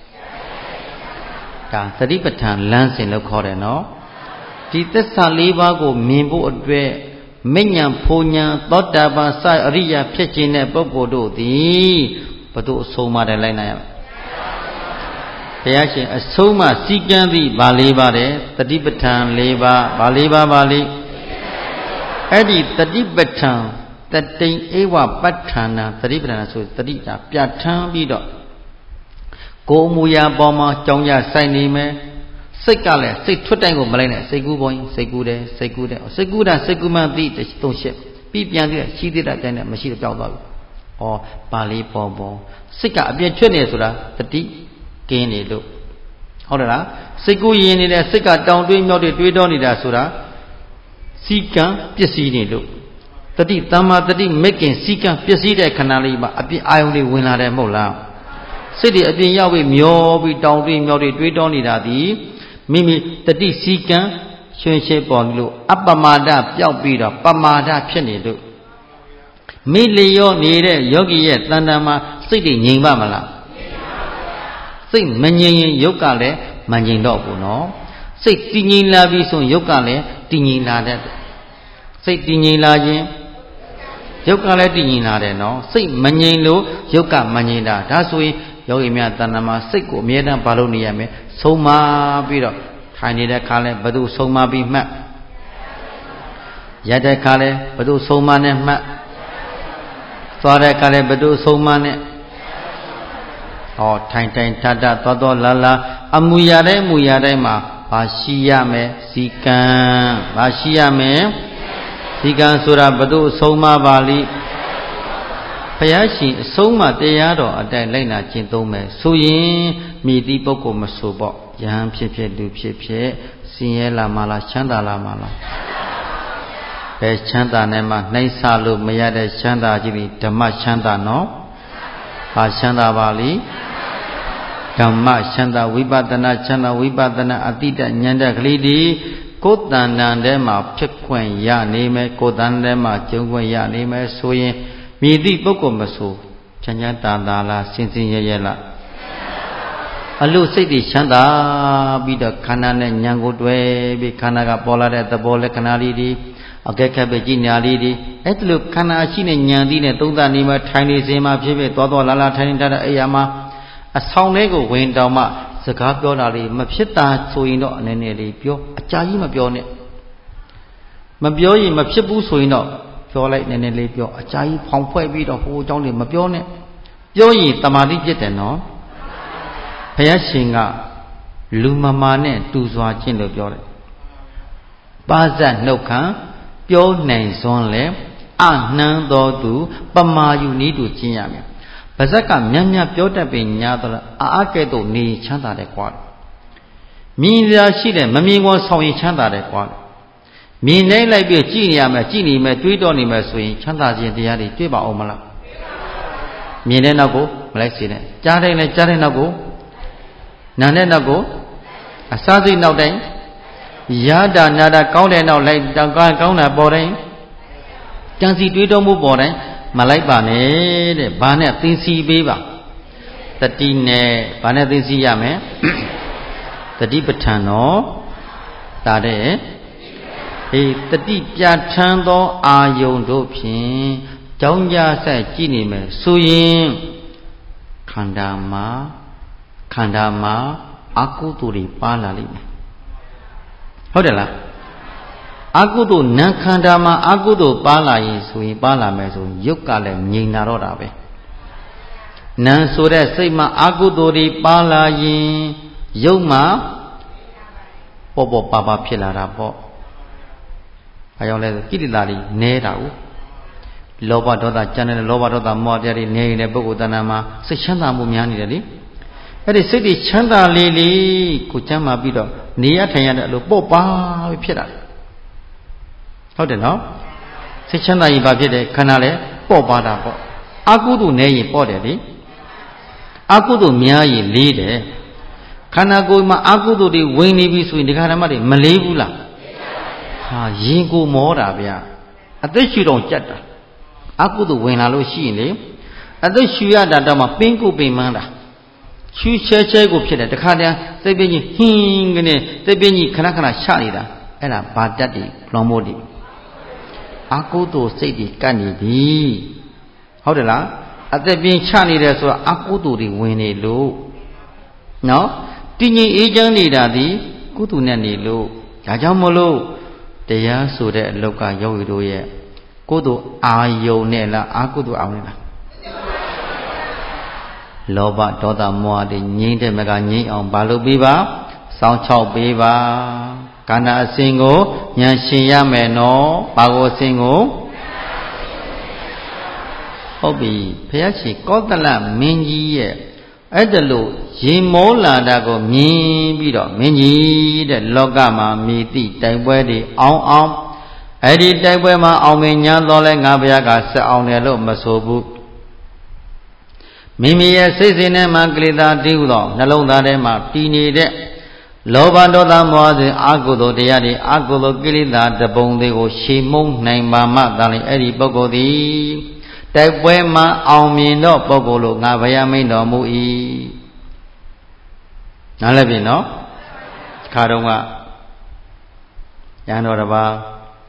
ဒါသတိပဋ္ဌာန်လမ်းစဉ်လို့ခေါ်တယ်နော်ဒီသစ္စာလေးပါးကိုမြင်ဖို့အတွက်မိညာဖူညာသောတာပန်စအရိယာဖြစ်ခြင်းတဲ့ပုဂ္ဂိုလ်တို့သည်ဘုသူအဆုံးမတယ်လိုက်နိုင်ရမယ်ဘုရားရှင်အဆုံးမစီကံသည်ဗာလေးပါတဲ့သတိပဋ္ဌာန်လေးပါးဗာလေးပါးဗာလေးအဲ့ဒီသတိပဋ္ဌာန်တတိန်ဧဝပဋ္ဌာနာသတိပဋ္ဌာန်ဆိုသတိတာပြဋ္ဌာန်းပြီးတော့ကိုယ်မူရာပေါ်မှာကြောင်းရဆိုင်နေမယ်စိတ်ကလည်းစိတ်ထွက်တိုင်းကိုမလိုက်နဲ့စိတ်ကူးပေါ်ရင်စိတ်ကူးတယ်စိတ်ကူးတယ်စိတ်ကူးတာစိတ်ကူးမှသိသုံးရှက်ပြီးပြန်ပြီးရှိသေးတာတိုင်းနဲ့မရှိတော့ပြောက်သွားပြီ။ဩပါဠိပေါ်ပေါ်စိတ်ကအပြည့်ထွက်နေဆိုတာတတိကင်းနေလို့ဟုတ်တယ်လားစိတ်ကူးရင်နေတဲ့စိတ်ကတောင်တွေးမြောက်တွေတွေးတောနေတာဆိုတာစီကံပစ္စည်းနေလို့တတိတမ္မာတတိမက်ကင်စီကံပစ္စည်းတဲ့ခဏလေးမှာအပြည့်အာယုံလေးဝင်လာတယ်မဟုတ်လားစိတ်တွေအပြင်ရောက်ပြီးမျောပြီးတောင်တွေးမြောက်တွေတွေးတောနေတာဒီမိမိတတိစီကံရွှင်ရှဲပေါ်လို့အပ္ပမာဒပျောက်ပြီးတော့ပမာဒဖြစ်နေလို့မိလျောနေတဲ့ယောဂီရဲ့တဏ္ဍာမှာစိတ်တွေငြိမ်ပါမလားစိတ်မငြိမ်ရင်ယုတ်ကလည်းမငြိမ်တော့ဘူးနော်စိတ်တည်ငြိမ်လာပြီဆိုယုတ်ကလည်းတည်ငြိမ်လာတဲ့စိတ်တည်ငြိမ်လာခြင်းယုတ်ကလည်းတည်ငြိမ်လာတယ်နော်စိတ်မငြိမ်လို့ယုတ်ကမငြိမ်တာဒါဆိုရင်ယောဂီများတဏ္ဍာမှာစိတ်ကိုအမြဲတမ်းဘာလို့နေရမလဲဆုံးမပြီးတော့ထိုင်နေတဲ့ခါလဲဘယ်သူဆုံးမပြီးမှတ်ရတဲ့ခါလဲဘယ်သူဆုံးမနဲ့မှတ်သွားတဲ့ခါလဲဘယ်သူဆုံးမနဲ့ဟောထိုင်ထိုင်ထထသွားသွားလာလာအမူအရာတိုင်းအမူအရာတိုင်းမှာဘာရှိရမယ်စီကံဘာရှိရမယ်စီကံဆိုတာဘယ်သူဆုံးမပါလိဘုရားရှင်အဆုံးမတရားတော်အတိုင်းလိုက်နာကျင့်သုံးမယ်ဆိုရင်မိသည့်ပုဂ္ဂိုလ်မဆိုပေါ့ယဟန်ဖြစ်ဖြစ်လူဖြစ်ဖြစ်ဆင်းရဲလာမလားချမ်းသာလာမလားဘယ်ချမ်းသာနဲ့မှနှိမ့်ဆလို့မရတဲ့ချမ်းသာကြီးဒီဓမ္မချမ်းသာနော်ဘာချမ်းသာပါလိဓမ္မချမ်းသာဝိပဿနာချမ်းသာဝိပဿနာအတိတဉာဏ်တက်ကလေးဒီကိုယ်တဏ္ဍာထဲမှာဖြစ်ခွင့်ရနေမယ်ကိုယ်တဏ္ဍာထဲမှာကျုံခွင့်ရနေမယ်ဆိုရင်မြည်သည့်ပုဂ္ဂိုလ်မဆိုချမ်းချမ်းသာသာလားစင်စင်ရရလားအလို့စိတ်တွေချမ်းသာပြီးတော့ခန္ဓာနဲ့ဉာဏ်ကိုတွဲပြီးခန္ဓာကပေါ်လာတဲ့သဘောလက္ခဏာလေးတွေအကဲခက်ပဲကြည်ညာလေးတွေအဲ့ဒါလို့ခန္ဓာရှိတဲ့ဉာဏ်သီးနဲ့သုံးသပ်နေမှထိုင်နေစဉ်မှာဖြစ်ဖြစ်သွားသွားလာလာထိုင်နေတာအဲ့ရမှာအဆောင်လေးကိုဝင်တောင်မှစကားပြောတာလေးမဖြစ်တာဆိုရင်တော့အနေနဲ့လေးပြောအကြာကြီးမပြောနဲ့မပြောရင်မဖြစ်ဘူးဆိုရင်တော့ပြောလိုက်နည်းနည်းလေးပြောအကြာကြီးဖောင်ဖွဲ့ပြီးတော့ဟိုအကြောင်းလေးမပြောနဲ့ပြောရင်တမာတိဖြစ်တယ်နော်ဘုရားရှင်ကလူမမာနဲ့တူစွာခြင်းလို့ပြောတယ်ပါဇက်နှုတ်ခံပြောနိုင်စွန်းလဲအနှမ်းတော်သူပမာယူနည်းတူကျင့်ရမယ်ပါဇက်ကမြတ်မြတ်ပြောတတ်ပေညာတော့အာအကဲ့သို့နေချမ်းသာတယ်ကွာမြင်ရရှိတယ်မမြင်ကောဆောင်ရင်ချမ်းသာတယ်ကွာမြင်နေလိုက်ပြီးကြည်နေရမယ်ကြည်နေမယ်တွေးတော့နေမယ်ဆိုရင်ချမ်းသာခြင်းတရားတွေတွေ့ပါအောင်မလားမြင်တဲ့နောက်ကိုမလိုက်စေနဲ့ကြားတဲ့နဲ့ကြားတဲ့နောက်ကိုနာတဲ့နောက်ကိုအစားစိတ်နောက်တိုင်းရတာနာတာကောင်းတဲ့နောက်လိုက်တောင်းကောင်းကောင်းတာပေါ်တိုင်းကြံစီတွေးတော့မှုပေါ်တိုင်းမလိုက်ပါနဲ့တဲ့ဘာနဲ့သိစီပေးပါတတိနဲ့ဘာနဲ့သိစီရမယ်တတိပဋ္ဌာန်တော်ဒါတဲ့အေးတတိပြဋ္ဌာန်းသောအာယုန်တို့ဖြင့်ကြောင်းကြဆက်ကြည့်နေမယ်ဆိုရင်ခန္ဓာမှာခန္ဓာမှာအကုသိုလ်တွေပါလာလိမ့်မယ်ဟုတ်တယ်လားအကုသိုလ်နံခန္ဓာမှာအကုသိုလ်ပါလာရင်ဆိုရင်ပါလာမယ်ဆိုရင်ယုတ်ကလည်းငြိမ်လာတော့တာပဲနံဆိုတဲ့စိတ်မှာအကုသိုလ်တွေပါလာရင်ယုတ်မှာပေါ်ပေါ်ပါပါဖြစ်လာတာပေါ့ဘာကြောင့်လဲဆိုကိလေသာတွေနေတာကိုလောဘဒေါသကြံတဲ့လောဘဒေါသမောဟတရားတွေနေနေတဲ့ပုဂ္ဂိုလ်တဏ္ဍာမှာစိတ်ချမ်းသာမှုများနေတယ်လေအဲ့ဒီစိတ်တွေချမ်းသာလေးလေးကိုကျမ်းမာပြီးတော့နေရထိုင်ရတဲ့အလိုပေါ့ပါပဲဖြစ်တာဟုတ်တယ်နော်စိတ်ချမ်းသာရင်ဘာဖြစ်တယ်ခန္ဓာလည်းပေါ့ပါတာပေါ့အကုသိုလ်နေရင်ပေါ့တယ်လေအကုသိုလ်များရင်လေးတယ်ခန္ဓာကိုယ်မှာအကုသိုလ်တွေဝင်နေပြီဆိုရင်ဒီခါဓမ္မတွေမလေးဘူးလားဟာရင်ကိုမောတာဗျာအသက်ရှူတော့ကြက်တာအကုသိုလ်ဝင်လာလို့ရှိရင်လေအသက်ရှူရတာတော့မှပင်းကိုပင်မန်းတာရှူချဲချဲကိုဖြစ်တယ်တခါတည်းသိပ္ပင်းကြီးဟင်းကနေသိပ္ပင်းကြီးခဏခဏရှနေတာအဲ့ဒါဘာတတ်တွေလွန်မို့တွေအကုသိုလ်စိတ်တွေကပ်နေပြီဟုတ်တယ်လားအသက်ပြင်းချနေတယ်ဆိုတာအကုသိုလ်တွေဝင်နေလို့နော်တည်ငြိမ်အေးချမ်းနေတာဒီကုသိုလ်နဲ့နေလို့ဒါကြောင့်မလို့တရားဆိုတဲ့အလောက်ကယောဂီတို့ရဲ့ကုသိုလ်အာယုန်နဲ့လားအကုသိုလ်အောင်နဲ့လားလောဘဒေါသမောဟတွေငြိမ့်တဲ့မကငြိမ့်အောင်ဘာလုပ်ပေးပါစောင်းချောက်ပေးပါခန္ဓာအစဉ်ကိုဉာဏ်ရှင်ရမယ်နော်ဘာကိုအစဉ်ကိုဟုတ်ပြီဘုရားရှင်ကောသလမင်းကြီးရဲ့အဲ့ဒါလို့ရေမောလာတာကိုမြင်ပြီးတော့မင်းကြီးတဲ့လောကမှာမြည်သည့်တိုက်ပွဲတွေအောင်းအောင်အဲ့ဒီတိုက်ပွဲမှာအောင်မြင်ညာတော်လဲငါဘုရားကဆက်အောင်တယ်လို့မဆိုဘူးမိမိရဲ့စိတ်စဉ်ထဲမှာကိလေသာတည်ဟူသောနှလုံးသားထဲမှာတည်နေတဲ့လောဘဒေါသမောဟစဉ်အကုသိုလ်တရားတွေအကုသိုလ်ကိလေသာတပုံတွေကိုရှေမုံနိုင်ပါမှသာလေအဲ့ဒီပုဂ္ဂိုလ်သည်တိုက်ပွဲမှာအောင်မြင်တော့ပုဂ္ဂိုလ်လို့ငါဘုရားမိန်တော်မူ၏နားလည်ပြီနော်ခါတော့ကရဟန်းတော်တစ်ပါး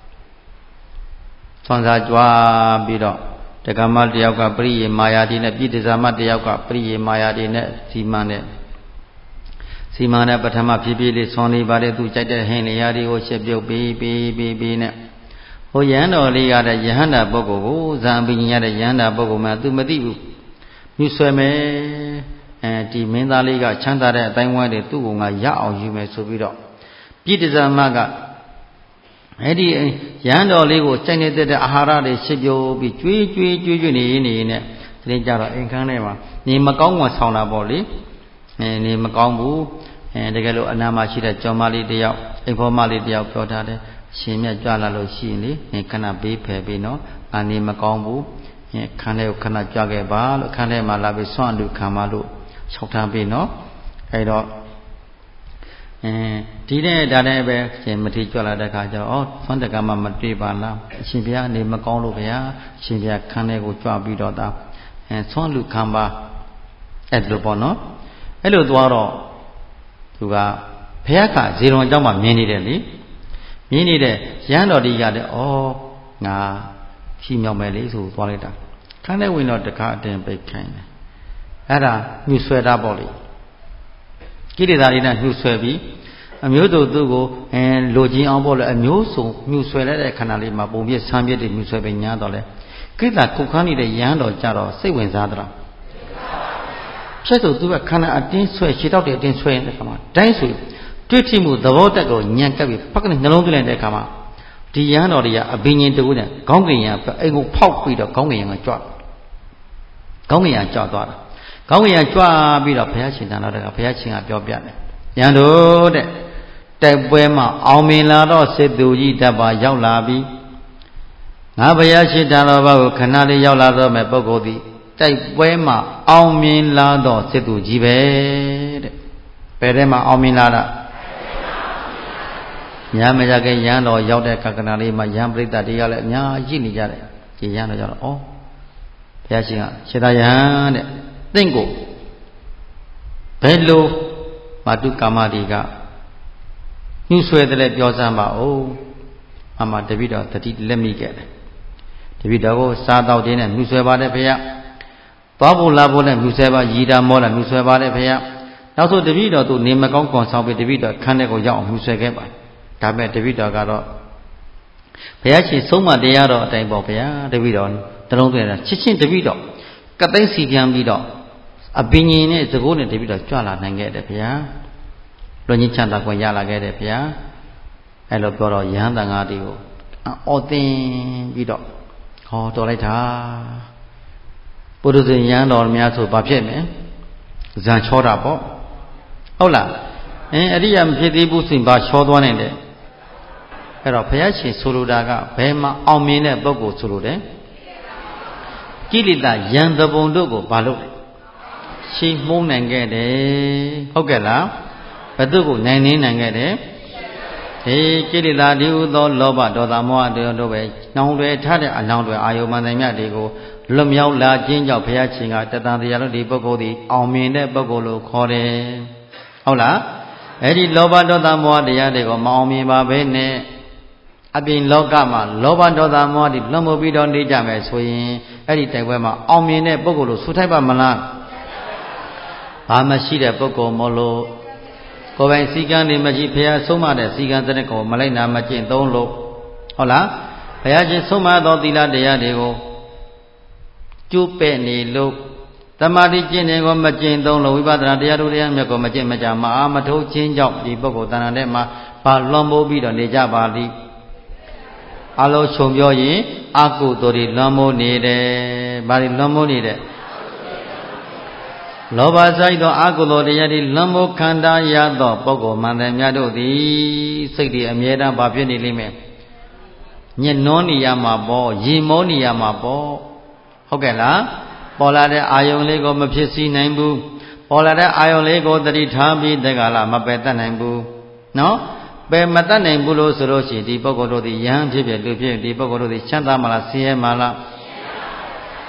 ဆွမ်းစားကြွားပြီးတော့တက္ကမတယောက်ကပရိယေမာယာတိနဲ့ပြည်တဇာမတယောက်ကပရိယေမာယာတိနဲ့စီမံနဲ့စီမံနဲ့ပထမဖြည်းဖြည်းလေးဆွမ်းလေးပါတဲ့သူကြိုက်တဲ့ဟင်းနေရာတွေကိုရှစ်ပြုတ်ပြီးပြီးပြီးပြီးနဲ့ဟိုယဟန်တော်လေးရတဲ့ယဟန္တာပုဂ္ဂိုလ်ကိုဇံပင်ရတဲ့ယဟန္တာပုဂ္ဂိုလ်မှသူမသိဘူးမြှဆွဲမယ်အဲဒီမင်းသားလေးကချမ်းသာတဲ့အတိုင်းဝိုင်းတွေသူ့ကိုငါရအောင်ယူမယ်ဆိုပြီးတော့ပြည်တဇာမကအဲ့ဒီရဟန်းတော်လေးကိုစိုက်နေတဲ့အာဟာရတွေရှစ်ပြုတ်ပြီးကျွေးကျွေးကျွေးကျွေးနေနေနဲ့ဒီကြတော့အိမ်ခန်းထဲမှာနေမကောင်းမှဆောင်းတာပေါ့လေအဲနေမကောင်းဘူးအဲတကယ်လို့အနာမရှိတဲ့ကြောင်မလေးတယောက်အိမ်ဖော်မလေးတယောက်ပြောထားတယ်ရှင်မြတ်ကြွလာလို့ရှိရင်လေနေခဏဘေးဖယ်ပြီးနော်အာနေမကောင်းဘူးအဲခန်းထဲကိုခဏကြွခဲ့ပါလို့ခန်းထဲမှာလာပြီးဆွမ်းလူခံပါလို့လျှောက်ထားပြီးနော်အဲတော့အဲဒီတဲ့ဒါနဲ့ပဲရှင်မထေရကြွလာတဲ့ခါကျတော့ဩဆွမ်းတကမှမတွေ့ပါလားအရှင်ဘုရားအနေမကောင်းလို့ဗျာအရှင်ဘုရားခန်းထဲကိုကြွပြီးတော့ဒါအဲဆွမ်းလူခံပါအဲ့လိုပေါ့နော်အဲ့လိုသွားတော့သူကဘုရားကဇေရွန်အကြောင်းမှာမြင်နေတယ်လေမြင်နေတဲ့ရဟန်းတော်ဒီကလည်းဩငါဖြီးမြောက်မယ်လေဆိုသွားလိုက်တာခန်းထဲဝင်တော့တခါအတင်ပိတ်ခိုင်းတယ်အဲ့ဒါညှူဆွဲတာပေါ့လေကိလေသာတွေနဲ့ညှူဆွဲပြီးအမျိုးတို့သူ့ကိုအဲလိုချင်အောင်ပေါ့လေအမျိုးစုံညှူဆွဲလိုက်တဲ့ခဏလေးမှာပုံပြဆမ်းပြတွေညှူဆွဲပြီးညားတော့လေကိလေသာခုတ်ခန်းနေတဲ့ရဟန်းတော်ကြတော့စိတ်ဝင်စားသလားဖြစ်ဆိုသူကခန္ဓာအတင်းဆွဲခြေတောက်တဲ့အတင်းဆွဲနေတဲ့ခါမှာတိုင်းဆိုတွေ့ထိမှုသဘောတက်ကိုညံကပ်ပြီးဖက်ကနေနှလုံးသွင်းလိုက်တဲ့ခါမှာဒီရဟန်းတော်တွေကအဘိညာဉ်တူနဲ့ခေါင်းကင်ရအိမ်ကိုဖောက်ပြီးတော့ခေါင်းကင်ရကကြွခေါင်းကင်ရကြွသွားတာခေါင်းကင်ရကြွပြီးတော့ဘုရားရှင်တန်တော်ကဘုရားရှင်ကပြောပြတယ်ရဟန်းတို့တဲ့တိုက်ပွဲမှာအောင်မြင်လာတော့စစ်သူကြီးတပ်ပါရောက်လာပြီငါဘုရားရှင်တန်တော်ဘာကိုခဏလေးရောက်လာတော့မဲ့ပုဂ္ဂိုလ်သည်တိုက်ပွဲမှာအောင်မြင်လာတော့စစ်သူကြီးပဲတဲ့ဘယ်ထဲမှာအောင်မြင်လာတာညာမကြခင်ရန်တော်ရောက်တဲ့ခက္ကနာလေးမှာရန်ပရိသတ်တွေကလည်းအများကြီးနေကြတယ်ဒီရန်တော်ကြောင့်ဩဘုရားရှင်ကခြေသာယဟန်တဲ့သင်ကိုဘယ်လိုမာတုကာမတိကညှိဆွဲတယ်ပြောစမ်းပါဦးအမှတပိတော်တတိလက်မိခဲ့တယ်တပိတော်ကိုစားတော့တင်းနဲ့ညှိဆွဲပါတယ်ဖေရသွားဖို့လာဖို့နဲ့ညှိဆွဲပါရည်တာမောလာညှိဆွဲပါတယ်ဖေရနောက်ဆုံးတပိတော်သူနေမကောင်းကွန်ဆောင်ပြီးတပိတော်ခန်းထဲကိုရောက်အောင်ညှိဆွဲခဲ့ပါဒါမဲ့တပိတော်ကတော့ဘုရားရှင်ဆုံးမတရားတော်အတိုင်းပေါ့ဗျာတပိတော်တလုံးသွင်းတာချစ်ချင်းတပိတော်ကသိန်းစီပြန်ပြီးတော့အပင်ញင်နဲ့သကိုးနဲ့တပိတော်ကြွလာနိုင်ခဲ့တယ်ဗျာလွန်ကြီးချမ်းသာခွင့်ရလာခဲ့တယ်ဗျာအဲ့လိုပြောတော့ယဟန်တန်ဃာတွေကိုအော်တင်ပြီးတော့ဟောတော်လိုက်တာပုရုဇဉ်ယဟန်တော်များဆိုဘာဖြစ်မလဲဇံချောတာပေါ့ဟုတ်လားအင်းအရိယာမဖြစ်သေးဘူးဆိုရင်ဘာချောသွားနိုင်တယ်အဲ့တော့ဘုရားရှင်ဆိုလိုတာကဘယ်မှာအောင်မြင်တဲ့ပုဂ္ဂိုလ်ဆိုလိုတယ်ကိလေသာယံတပုံတို့ကိုဘာလို့ရှင်းမှုန်းနိုင်ခဲ့တယ်ဟုတ်ကဲ့လားဘယ်သူကိုနိုင်နေနိုင်ခဲ့တယ်ဒီကိလေသာဒီဥသောလောဘဒေါသမောဟတို့ပဲနှောင်တွေထားတဲ့အလောင်းတွေအာယုမန္တမြတ်တွေကိုလွတ်မြောက်လာခြင်းကြောင့်ဘုရားရှင်ကတတန်တရားလို့ဒီပုဂ္ဂိုလ်ဒီအောင်မြင်တဲ့ပုဂ္ဂိုလ်လို့ခေါ်တယ်ဟုတ်လားအဲ့ဒီလောဘဒေါသမောဟတရားတွေကိုမအောင်မြင်ပါဘဲနဲ့အပြင်လောကမှာလောဘဒေါသမောဟတွေလွန်မို့ပြီးတော့နေကြမယ်ဆိုရင်အဲ့ဒီတိုက်ပွဲမှာအောင်မြင်တဲ့ပုဂ္ဂိုလ်လို့ဆိုထိုက်ပါမလားဘာမှရှိတဲ့ပုဂ္ဂိုလ်မလို့ကိုယ်ပိုင်စည်းကမ်းတွေမရှိဘုရားဆုံးမတဲ့စည်းကမ်းတဲ့ကိုမလိုက်နာမကျင့်သုံးလို့ဟုတ်လားဘုရားရှင်ဆုံးမသောသီလတရားတွေကိုကျိုးပဲ့နေလို့တမာတိကျင့်တယ်ကိုမကျင့်သုံးလို့ဝိပဿနာတရားတို့တရားမြတ်ကိုမကျင့်မကြမအားမထုတ်ခြင်းကြောင့်ဒီပုဂ္ဂိုလ်တဏ္ဍာထဲမှာဘာလွန်မိုးပြီးတော့နေကြပါလိအလုံးခြုံပြောရင်အကုသိုလ်တွေလွန်မိုးနေတယ်ဘာတွေလွန်မိုးနေတယ်လောဘစိုက်သောအကုသိုလ်တရားတွေလွန်မိုးခန္ဓာရသောပုဂ္ဂိုလ်မှန်တယ်များတို့သည်စိတ်တွေအမြဲတမ်းဘာဖြစ်နေလိမ့်မယ်ညှဉ်းနှောနေရမှာပေါ့ရင်မောနေရမှာပေါ့ဟုတ်ကဲ့လားပေါ်လာတဲ့အာယုံလေးကိုမဖြစ်စီနိုင်ဘူးပေါ်လာတဲ့အာယုံလေးကိုသတိထားပြီးတက္ကလာမပယ်တတ်နိုင်ဘူးနော်ပယ်မတတ်နိုင်ဘူးလို့ဆိုလို့ရှိရင်ဒီပုဂ္ဂိုလ်တို့ဒီယဟန်ဖြစ်ဖြစ်လူဖြစ်ဒီပုဂ္ဂိုလ်တို့ဒီချမ်းသာမလားဆင်းရဲမလားတ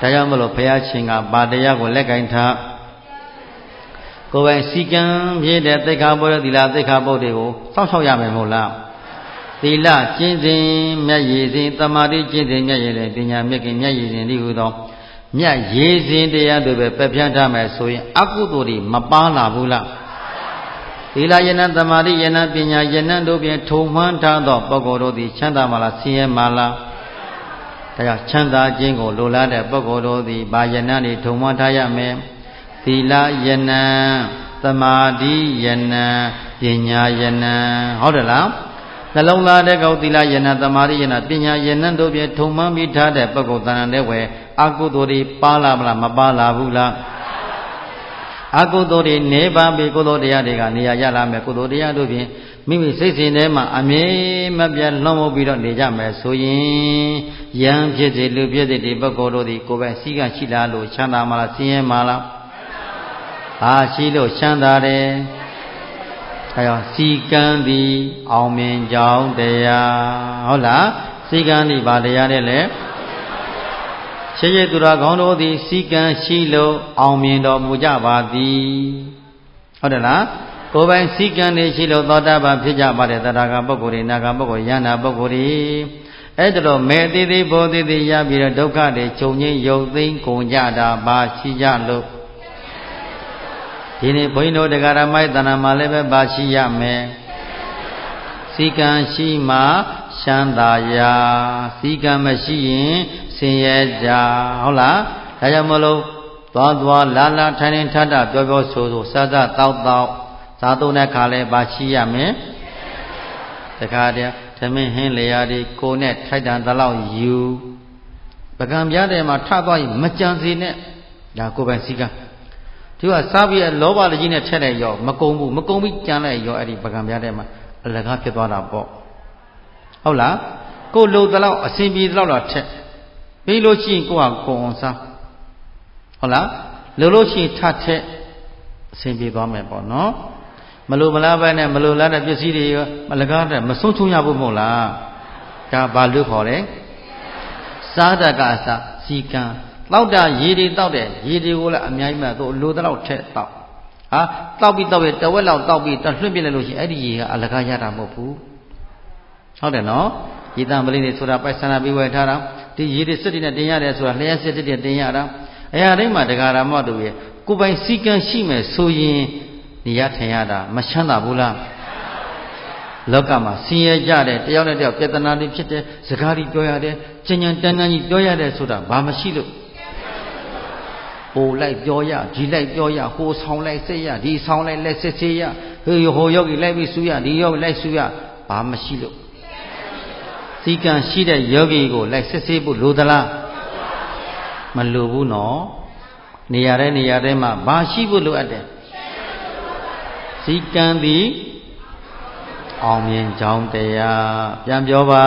ဒါကြောင့်မလို့ဘုရားရှင်ကဗာတရားကိုလက်ကင်ထားကိုယ်ပိုင်စီကံပြည့်တဲ့သိက္ခာပုဒ်သီလသိက္ခာပုဒ်တွေကိုစောင့်ရှောက်ရမယ်မဟုတ်လားသီလကျင့်စဉ်မြတ်ရည်စဉ်သမာဓိကျင့်စဉ်မြတ်ရည်စဉ်ပညာမြတ်ခင်မြတ်ရည်စဉ်ဒီဟုသောမြတ်ရည်စဉ်တရားတွေပဲပယ်ဖြတ်ထားမယ်ဆိုရင်အကုသိုလ်တွေမပါလာဘူးလားသီလယနာသမာဓိယနာပညာယနာတို့ဖြင့်ထုံမှန်းထားသောပုဂ္ဂိုလ်တို့သည်ချမ်းသာမှလားဆင်းရဲမှလားဒါကြောင့်ချမ်းသာခြင်းကိုလိုလားတဲ့ပုဂ္ဂိုလ်တို့သည်ဘာယနာနေထုံမှန်းထားရမယ်သီလယနာသမာဓိယနာပညာယနာဟုတ်တယ်လားနှလုံးသားတဲ့ကောသီလယနာသမာဓိယနာပညာယနာတို့ဖြင့်ထုံမှန်းပြီးထားတဲ့ပုဂ္ဂိုလ်တဏ္ဍာတဲ့ဝယ်အကုသိုလ်တွေပါလာမလားမပါလာဘူးလားအကုသိုလ်တွေနေပါပြီကုသိုလ်တရားတွေကနေရာရလာမယ်ကုသိုလ်တရားတို့ဖြင့်မိမိစိတ်စဉ်ထဲမှာအမြဲမပြတ်လွှမ်းမိုးပြီးတော့နေကြမယ်ဆိုရင်ယံဖြစ်စေလူဖြစ်စေဒီပုဂ္ဂိုလ်တို့ဒီကိုယ်ပဲစီကရှိလာလို့ချမ်းသာမှလားဆင်းရဲမှလားအာရှိလို့ချမ်းသာတယ်အဲတော့စီကံသည်အောင်မြင်ကြောင်းတရားဟုတ်လားစီကံသည်ဗာတရားတဲ့လေရှေးရသူတော်ကောင်းတို့သည်စီကံရှိလို့အောင်မြင်တော်မူကြပါသည်ဟုတ်တယ်လားကိုယ်ပိုင်စီကံနေရှိလို့သောတာပန်ဖြစ်ကြပါတဲ့သရဂံပုဂ္ဂိုလ်တွေနာဂံပုဂ္ဂိုလ်ယန္နာပုဂ္ဂိုလ်တွေအဲ့ဒါတော့မေတိတိဘောတိတိရပြီးတော့ဒုက္ခတွေချုပ်ငြိမ်းရုပ်သိမ်းကုန်ကြတာပါရှိကြလို့ဒီနေ့ဘုန်းကြီးတို့တရားဓမ္မရဲ့တဏ္ဍာမှာလည်းပဲပါရှိရမယ်စီကံရှိမှချမ်းသာရာစီကံမရှိရင်ဆင်းရဲကြဟုတ်လားဒါကြောင့်မလို့သွားသွားလာလာထိုင်ထိုင်ထထပြောပြောဆိုဆိုစစတောက်တောက်သာသုံးတဲ့ခါလဲပါရှိရမယ်တခါတည်းသမင်းဟင်းလေရာဒီကိုနဲ့ထိုက်တန်သလောက်ယူပကံပြားတယ်မှာထသွားရင်မကြံစီနဲ့ဒါကိုယ်ပိုင်စီကံသူကစားပြီးလောဘလည်းကြီးနဲ့ထက်လိုက်ရောမကုံဘူးမကုံပြီးကြံလိုက်ရောအဲ့ဒီပကံပြားတဲ့မှာအလကားဖြစ်သွားတာပေါ့ဟုတ်လားကိုလိုတလောက်အစဉ်ပြေတလောက်တော့ထက်ပြီးလို့ရှိရင်ကိုကကိုအောင်စားဟုတ်လားလိုလို့ရှိရင်ထထက်အစဉ်ပြေသွားမယ်ပေါ့နော်မလိုမလားပဲနဲ့မလိုလားတဲ့ပစ္စည်းတွေရောအလကားတဲ့မဆုံးချုံရဘူးမဟုတ်လားဒါဘာလို့ခေါ်လဲစားတတ်ကအစစီကံတောက်တာရေတွေတောက်တယ်ရေတွေကိုလည်းအများကြီးမှသူလိုတလောက်ထက်တောက်ဟာတောက်ပြီးတောက်ပြီးတဝက်လောက်တောက်ပြီးတလွှင့်ပြလိုက်လို့ရှိရင်အဲ့ဒီရေကအလကားရတာမဟုတ်ဘူးဟုတ်တယ်နော်ရေတံပလင်းတွေဆိုတာပိုက်ဆန္ဒပြီးဝယ်ထားတာဒီရေတွေစစ်တွေနဲ့တင်ရတယ်ဆိုတာလျှက်စစ်တွေတင်ရတာအရာတိုင်းမှာတရားဓမ္မတို့ရဲ့ကိုယ်ပိုင်စီကံရှိမယ်ဆိုရင်နေရထင်ရတာမချမ်းသာဘူးလားလောကမှာဆင်းရဲကြတယ်တယောက်နဲ့တယောက်ပြဿနာတွေဖြစ်တယ်စကားတွေပြောရတယ်ကျဉ်းကျဉ်းတန်းတန်းကြီးပြောရတယ်ဆိုတာဘာမှရှိလို့ဟိုလိုက်ပြောရဒီလိုက်ပြောရဟိုဆောင်လိုက်စိတ်ရဒီဆောင်လိုက်လက်စစ်စေးရဟိုဟိုယောဂီလိုက်ပြီးဆူရဒီယောဂီလိုက်ဆူရဘာမှရှိလို့စီကံရှိတဲ့ယောဂီကိုလိုက်စစ်စေးဖို့လိုသလားမလိုဘူးနော်နေရာတဲ့နေရာတဲ့မှာဘာရှိဖို့လိုအပ်တယ်စီကံသည်အောင်မြင်ကြောင်းတရားပြန်ပြောပါ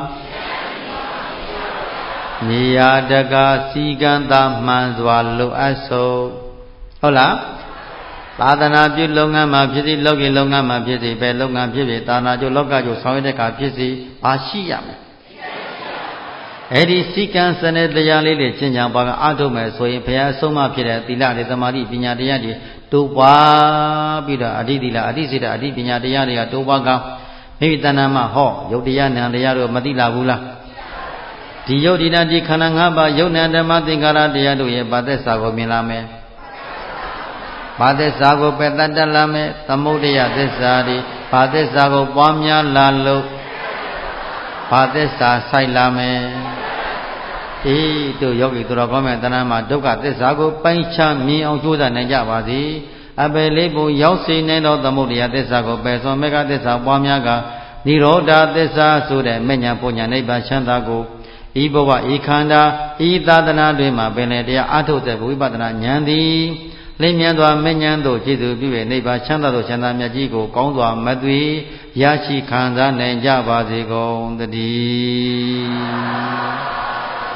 နေရာတကာစီကံသာမှန်စွာလိုအပ်ဆုံးဟုတ်လားသာသနာပြုလုပ်ငန်းမှာဖြစ်စီလောကီလုပ်ငန်းမှာဖြစ်စီပဲလုပ်ငန်းဖြစ်ဖြစ်သာနာကျိုးလောကကျိုးဆောင်ရွက်တဲ့အခါဖြစ်စီဘာရှိရမလဲအဲ့ဒီစီကံစနစ်တရားလေးတွေကျင့်ကြံပါကအားထုတ်မယ်ဆိုရင်ဘုရားအဆုံးအမဖြစ်တဲ့သီလတွေသမာဓိပညာတရားတွေတိုးပွားပြီးတော့အဋ္ဌသီလအဋ္ဌစေတအဋ္ဌပညာတရားတွေကတိုးပွားကောင်းမိမိတဏ္ဍာမှာဟောယုတ်တရားနံတရားတို့မသိလာဘူးလားဒီယုတ်ဒီနာဒီခန္ဓာ၅ပါးယုတ်နံဓမ္မသင်္ခါရတရားတို့ရဲ့ဗာသက်စာကိုမြင်လာမယ်ဗာသက်စာကိုပယ်တတ်တတ်လာမယ်သမုဒယသစ္စာတွေဗာသက်စာကိုပွားများလာလို့ဗာသက်စာဆိုင်လာမယ်အေးတို့ယောဂီသူတော်ကောင်းများတဏ္ဍာမှာဒုက္ခသစ္စာကိုပိုင်းခြားမြင်အောင်ကြိုးစားနိုင်ကြပါစေအပယ်လေးပုံရောက်စေနိုင်သောသမုဒယသစ္စာကိုပယ်စွန်မေဃသစ္စာပွားများကနိရောဓသစ္စာဆိုတဲ့မဉ္ဇဉ်ပုညနိဗ္ဗာန်ချမ်းသာကိုဤဘဝဤခန္ဓာဤသာသနာတွင်မှပင်လေတရားအထုတ်တဲ့ဝိပဿနာဉာဏ်သည်လင်းမြန်စွာမဉ္ဇဉ်သို့ကျေစုပြု၍နိဗ္ဗာန်ချမ်းသာသောချမ်းသာမြတ်ကြီးကိုကောင်းစွာမသွေရရှိခံစားနိုင်ကြပါစေကုန်သတည်း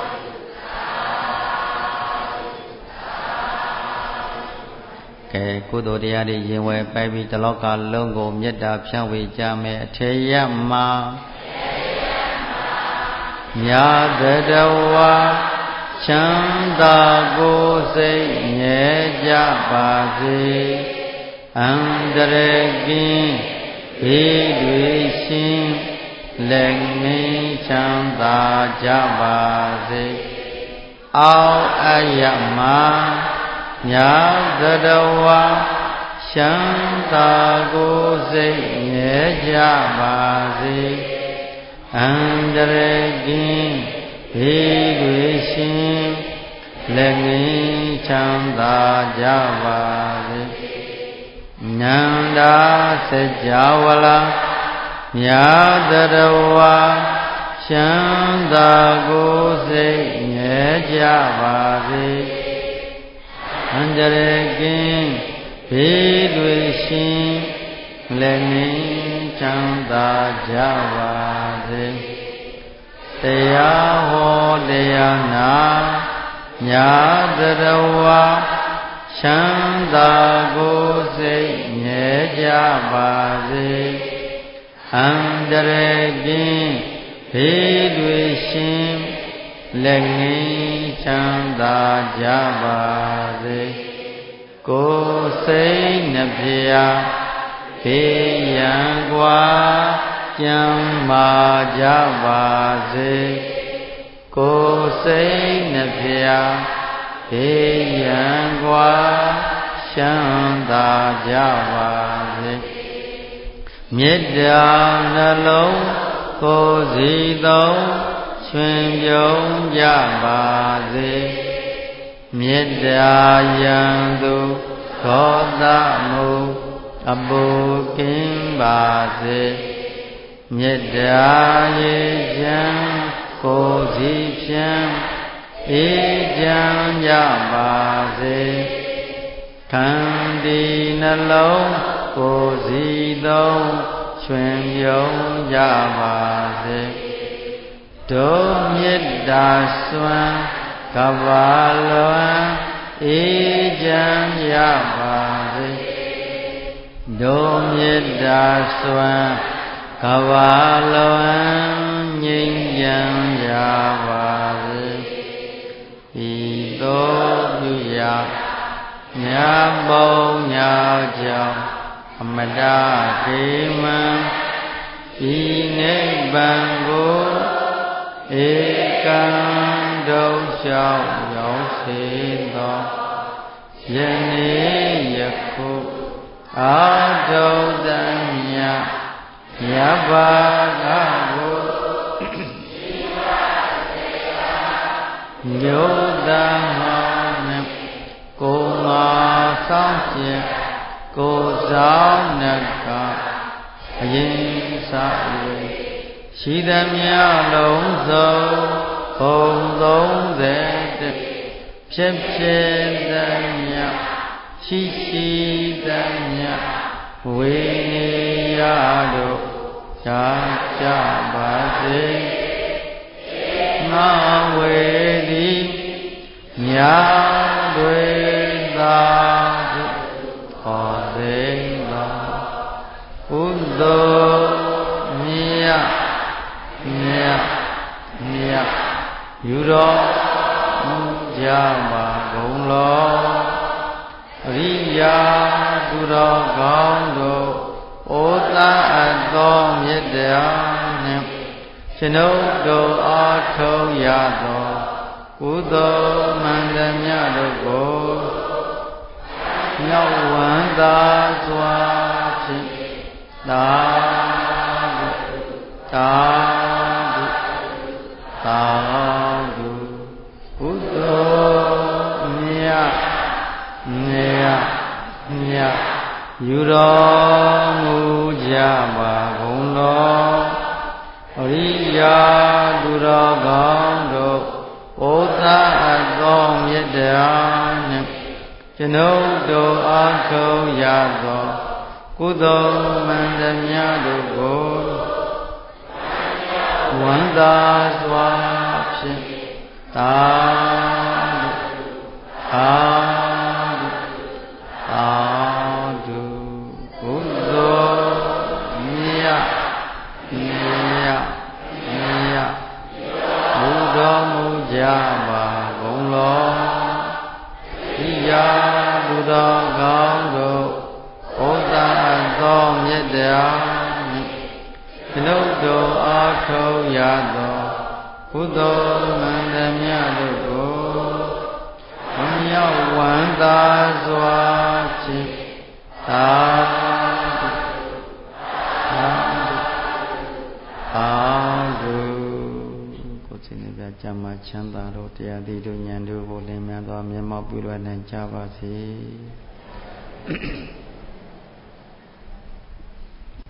ကဲကုသိုလ်တရားတွေရင်ဝယ်ပိုက်ပြီးတလောကလုံးကိုမေတ္တာဖြန့်ဝေကြမယ်အထေရမမြတ်တဝါချချမ်းသာကိုယ်စိတ်ငြဲကြပါစေအန္တရာယ်ကင်းဘေးတွေရှင်လက်ငင်းချမ်းသာကြပါစေအောက်အယမညာသတဝါချမ်းသာကိုယ်စိတ်ငြဲကြပါစေအန္တရာယ်ကင်းဘေးတွေရှင်လက်ငင်းချမ်းသာကြပါစေနန္ဒာစကြဝဠာမြာတရဝါချမ်းသာကိုယ်စိတ်ငြဲကြပါစေအန္တရာယ်ကင်းဘေးတွေရှင်လက်ငင်းချမ်းသာကြပါစေတရားဟောတရားနာညာတရဝါချမ်းသာကိုယ်စိတ်ငြဲကြပါစေအန္တရာယ်ကင်းဘေးတွေရှင်လက်ငင်းချမ်းသာကြပါစေကိုယ်စိတ်နှပြဘေးရန်ကွာကျမ်းမာကြပါစေကိုယ်စိတ်နှပြဘေးရန်ကွာချမ်းသာကြပါစေမေတ္တာနှလုံးကိုယ်စီသုံးချွင်ပြုံးကြပါစေမေတ္တာယံသူဒေါသမုအပူကင်းပါစေမေတ္တာရေချမ်းကိုယ်စီဖြန့်အေးချမ်းကြပါစေခန္တီနှလုံးကိုယ်စီသုံးချွင်ပြုံးကြပါစေဒုမေတ္တာစွမ်းကဘာလွန်အေးချမ်းကြပါစေဒုမေတ္တာစွမ်းကဘာလွန်ငြိမ်းချမ်းကြပါစေဤသို့ပြုရာမြတ်ဘုံညာကြောင့်အမတခေမံဤနိဗ္ဗာန်ကိုဧကံဒုလျှောက်ရောက်စေသောယနေ့ယခုအာထုတံမြတ်မြတ်ဘာကကိုညုတံဟောနှင့်ကိုယ်ငါဆောင်ကျင်ကိုယ်ဆောင်နှကအရင်စား၍ရှိသမျှလုံးစုံဘုံသုံးဆယ်ဖြစ်ဖြစ်သမျှရှိရှိသမျှဝေနေရတို့ရှားကြပါစေငါဝေသည်မြာတွေသာဟောစေသောဥဒ္ဒောမြတ်မြတ်မြတ်ယူတော်မူကြပါကုန်လောအရိယာသူတော်ကောင်းတို့ဩသာအပ်သောမြတ်တရားနှင့်ကျွန်ုပ်တို့အားထုတ်ရသောကုသိုလ်မှန်သမျှတို့ကိုမြောက်ဝမ်းသာစွာဖြင့်သာသာသာဓုကုသိုလ်မြတ်မြတ်မြတ်ယူတော်မူကြပါကုန်လောအရိယာသူတော်ကောင်းတို့ဩသာအပ်သောမြတ်တရားနှင့်ကျွန်ုပ်တို့အားထုတ်ရသောကုသိုလ်မှန်သမျှတို့ကိုဝန္တာစွာဖြင့်သာသာသာဓုကုသိုလ်မြတ်မြတ်မြတ်ဘုဒ္ဓမူကြပါကုန်သောဤရာဘုသောကောင်းတို့ဘုရားသောမြတ်တရားနှင့်နှုတ်တော်အားထုတ်ရသောဘုသောမန္တမြတ်တို့ကိုမမြောက်ဝမ်းသာစွာဖြင့်သာအာဟုကိုယ်စိတ်နှပြကြမှာချမ်းသာတို့တရားသီးတို့ဉာဏ်တို့ကိုလင်းမြန်သောမျက်မှောက်ပြုလွယ်နိုင်ကြပါစေ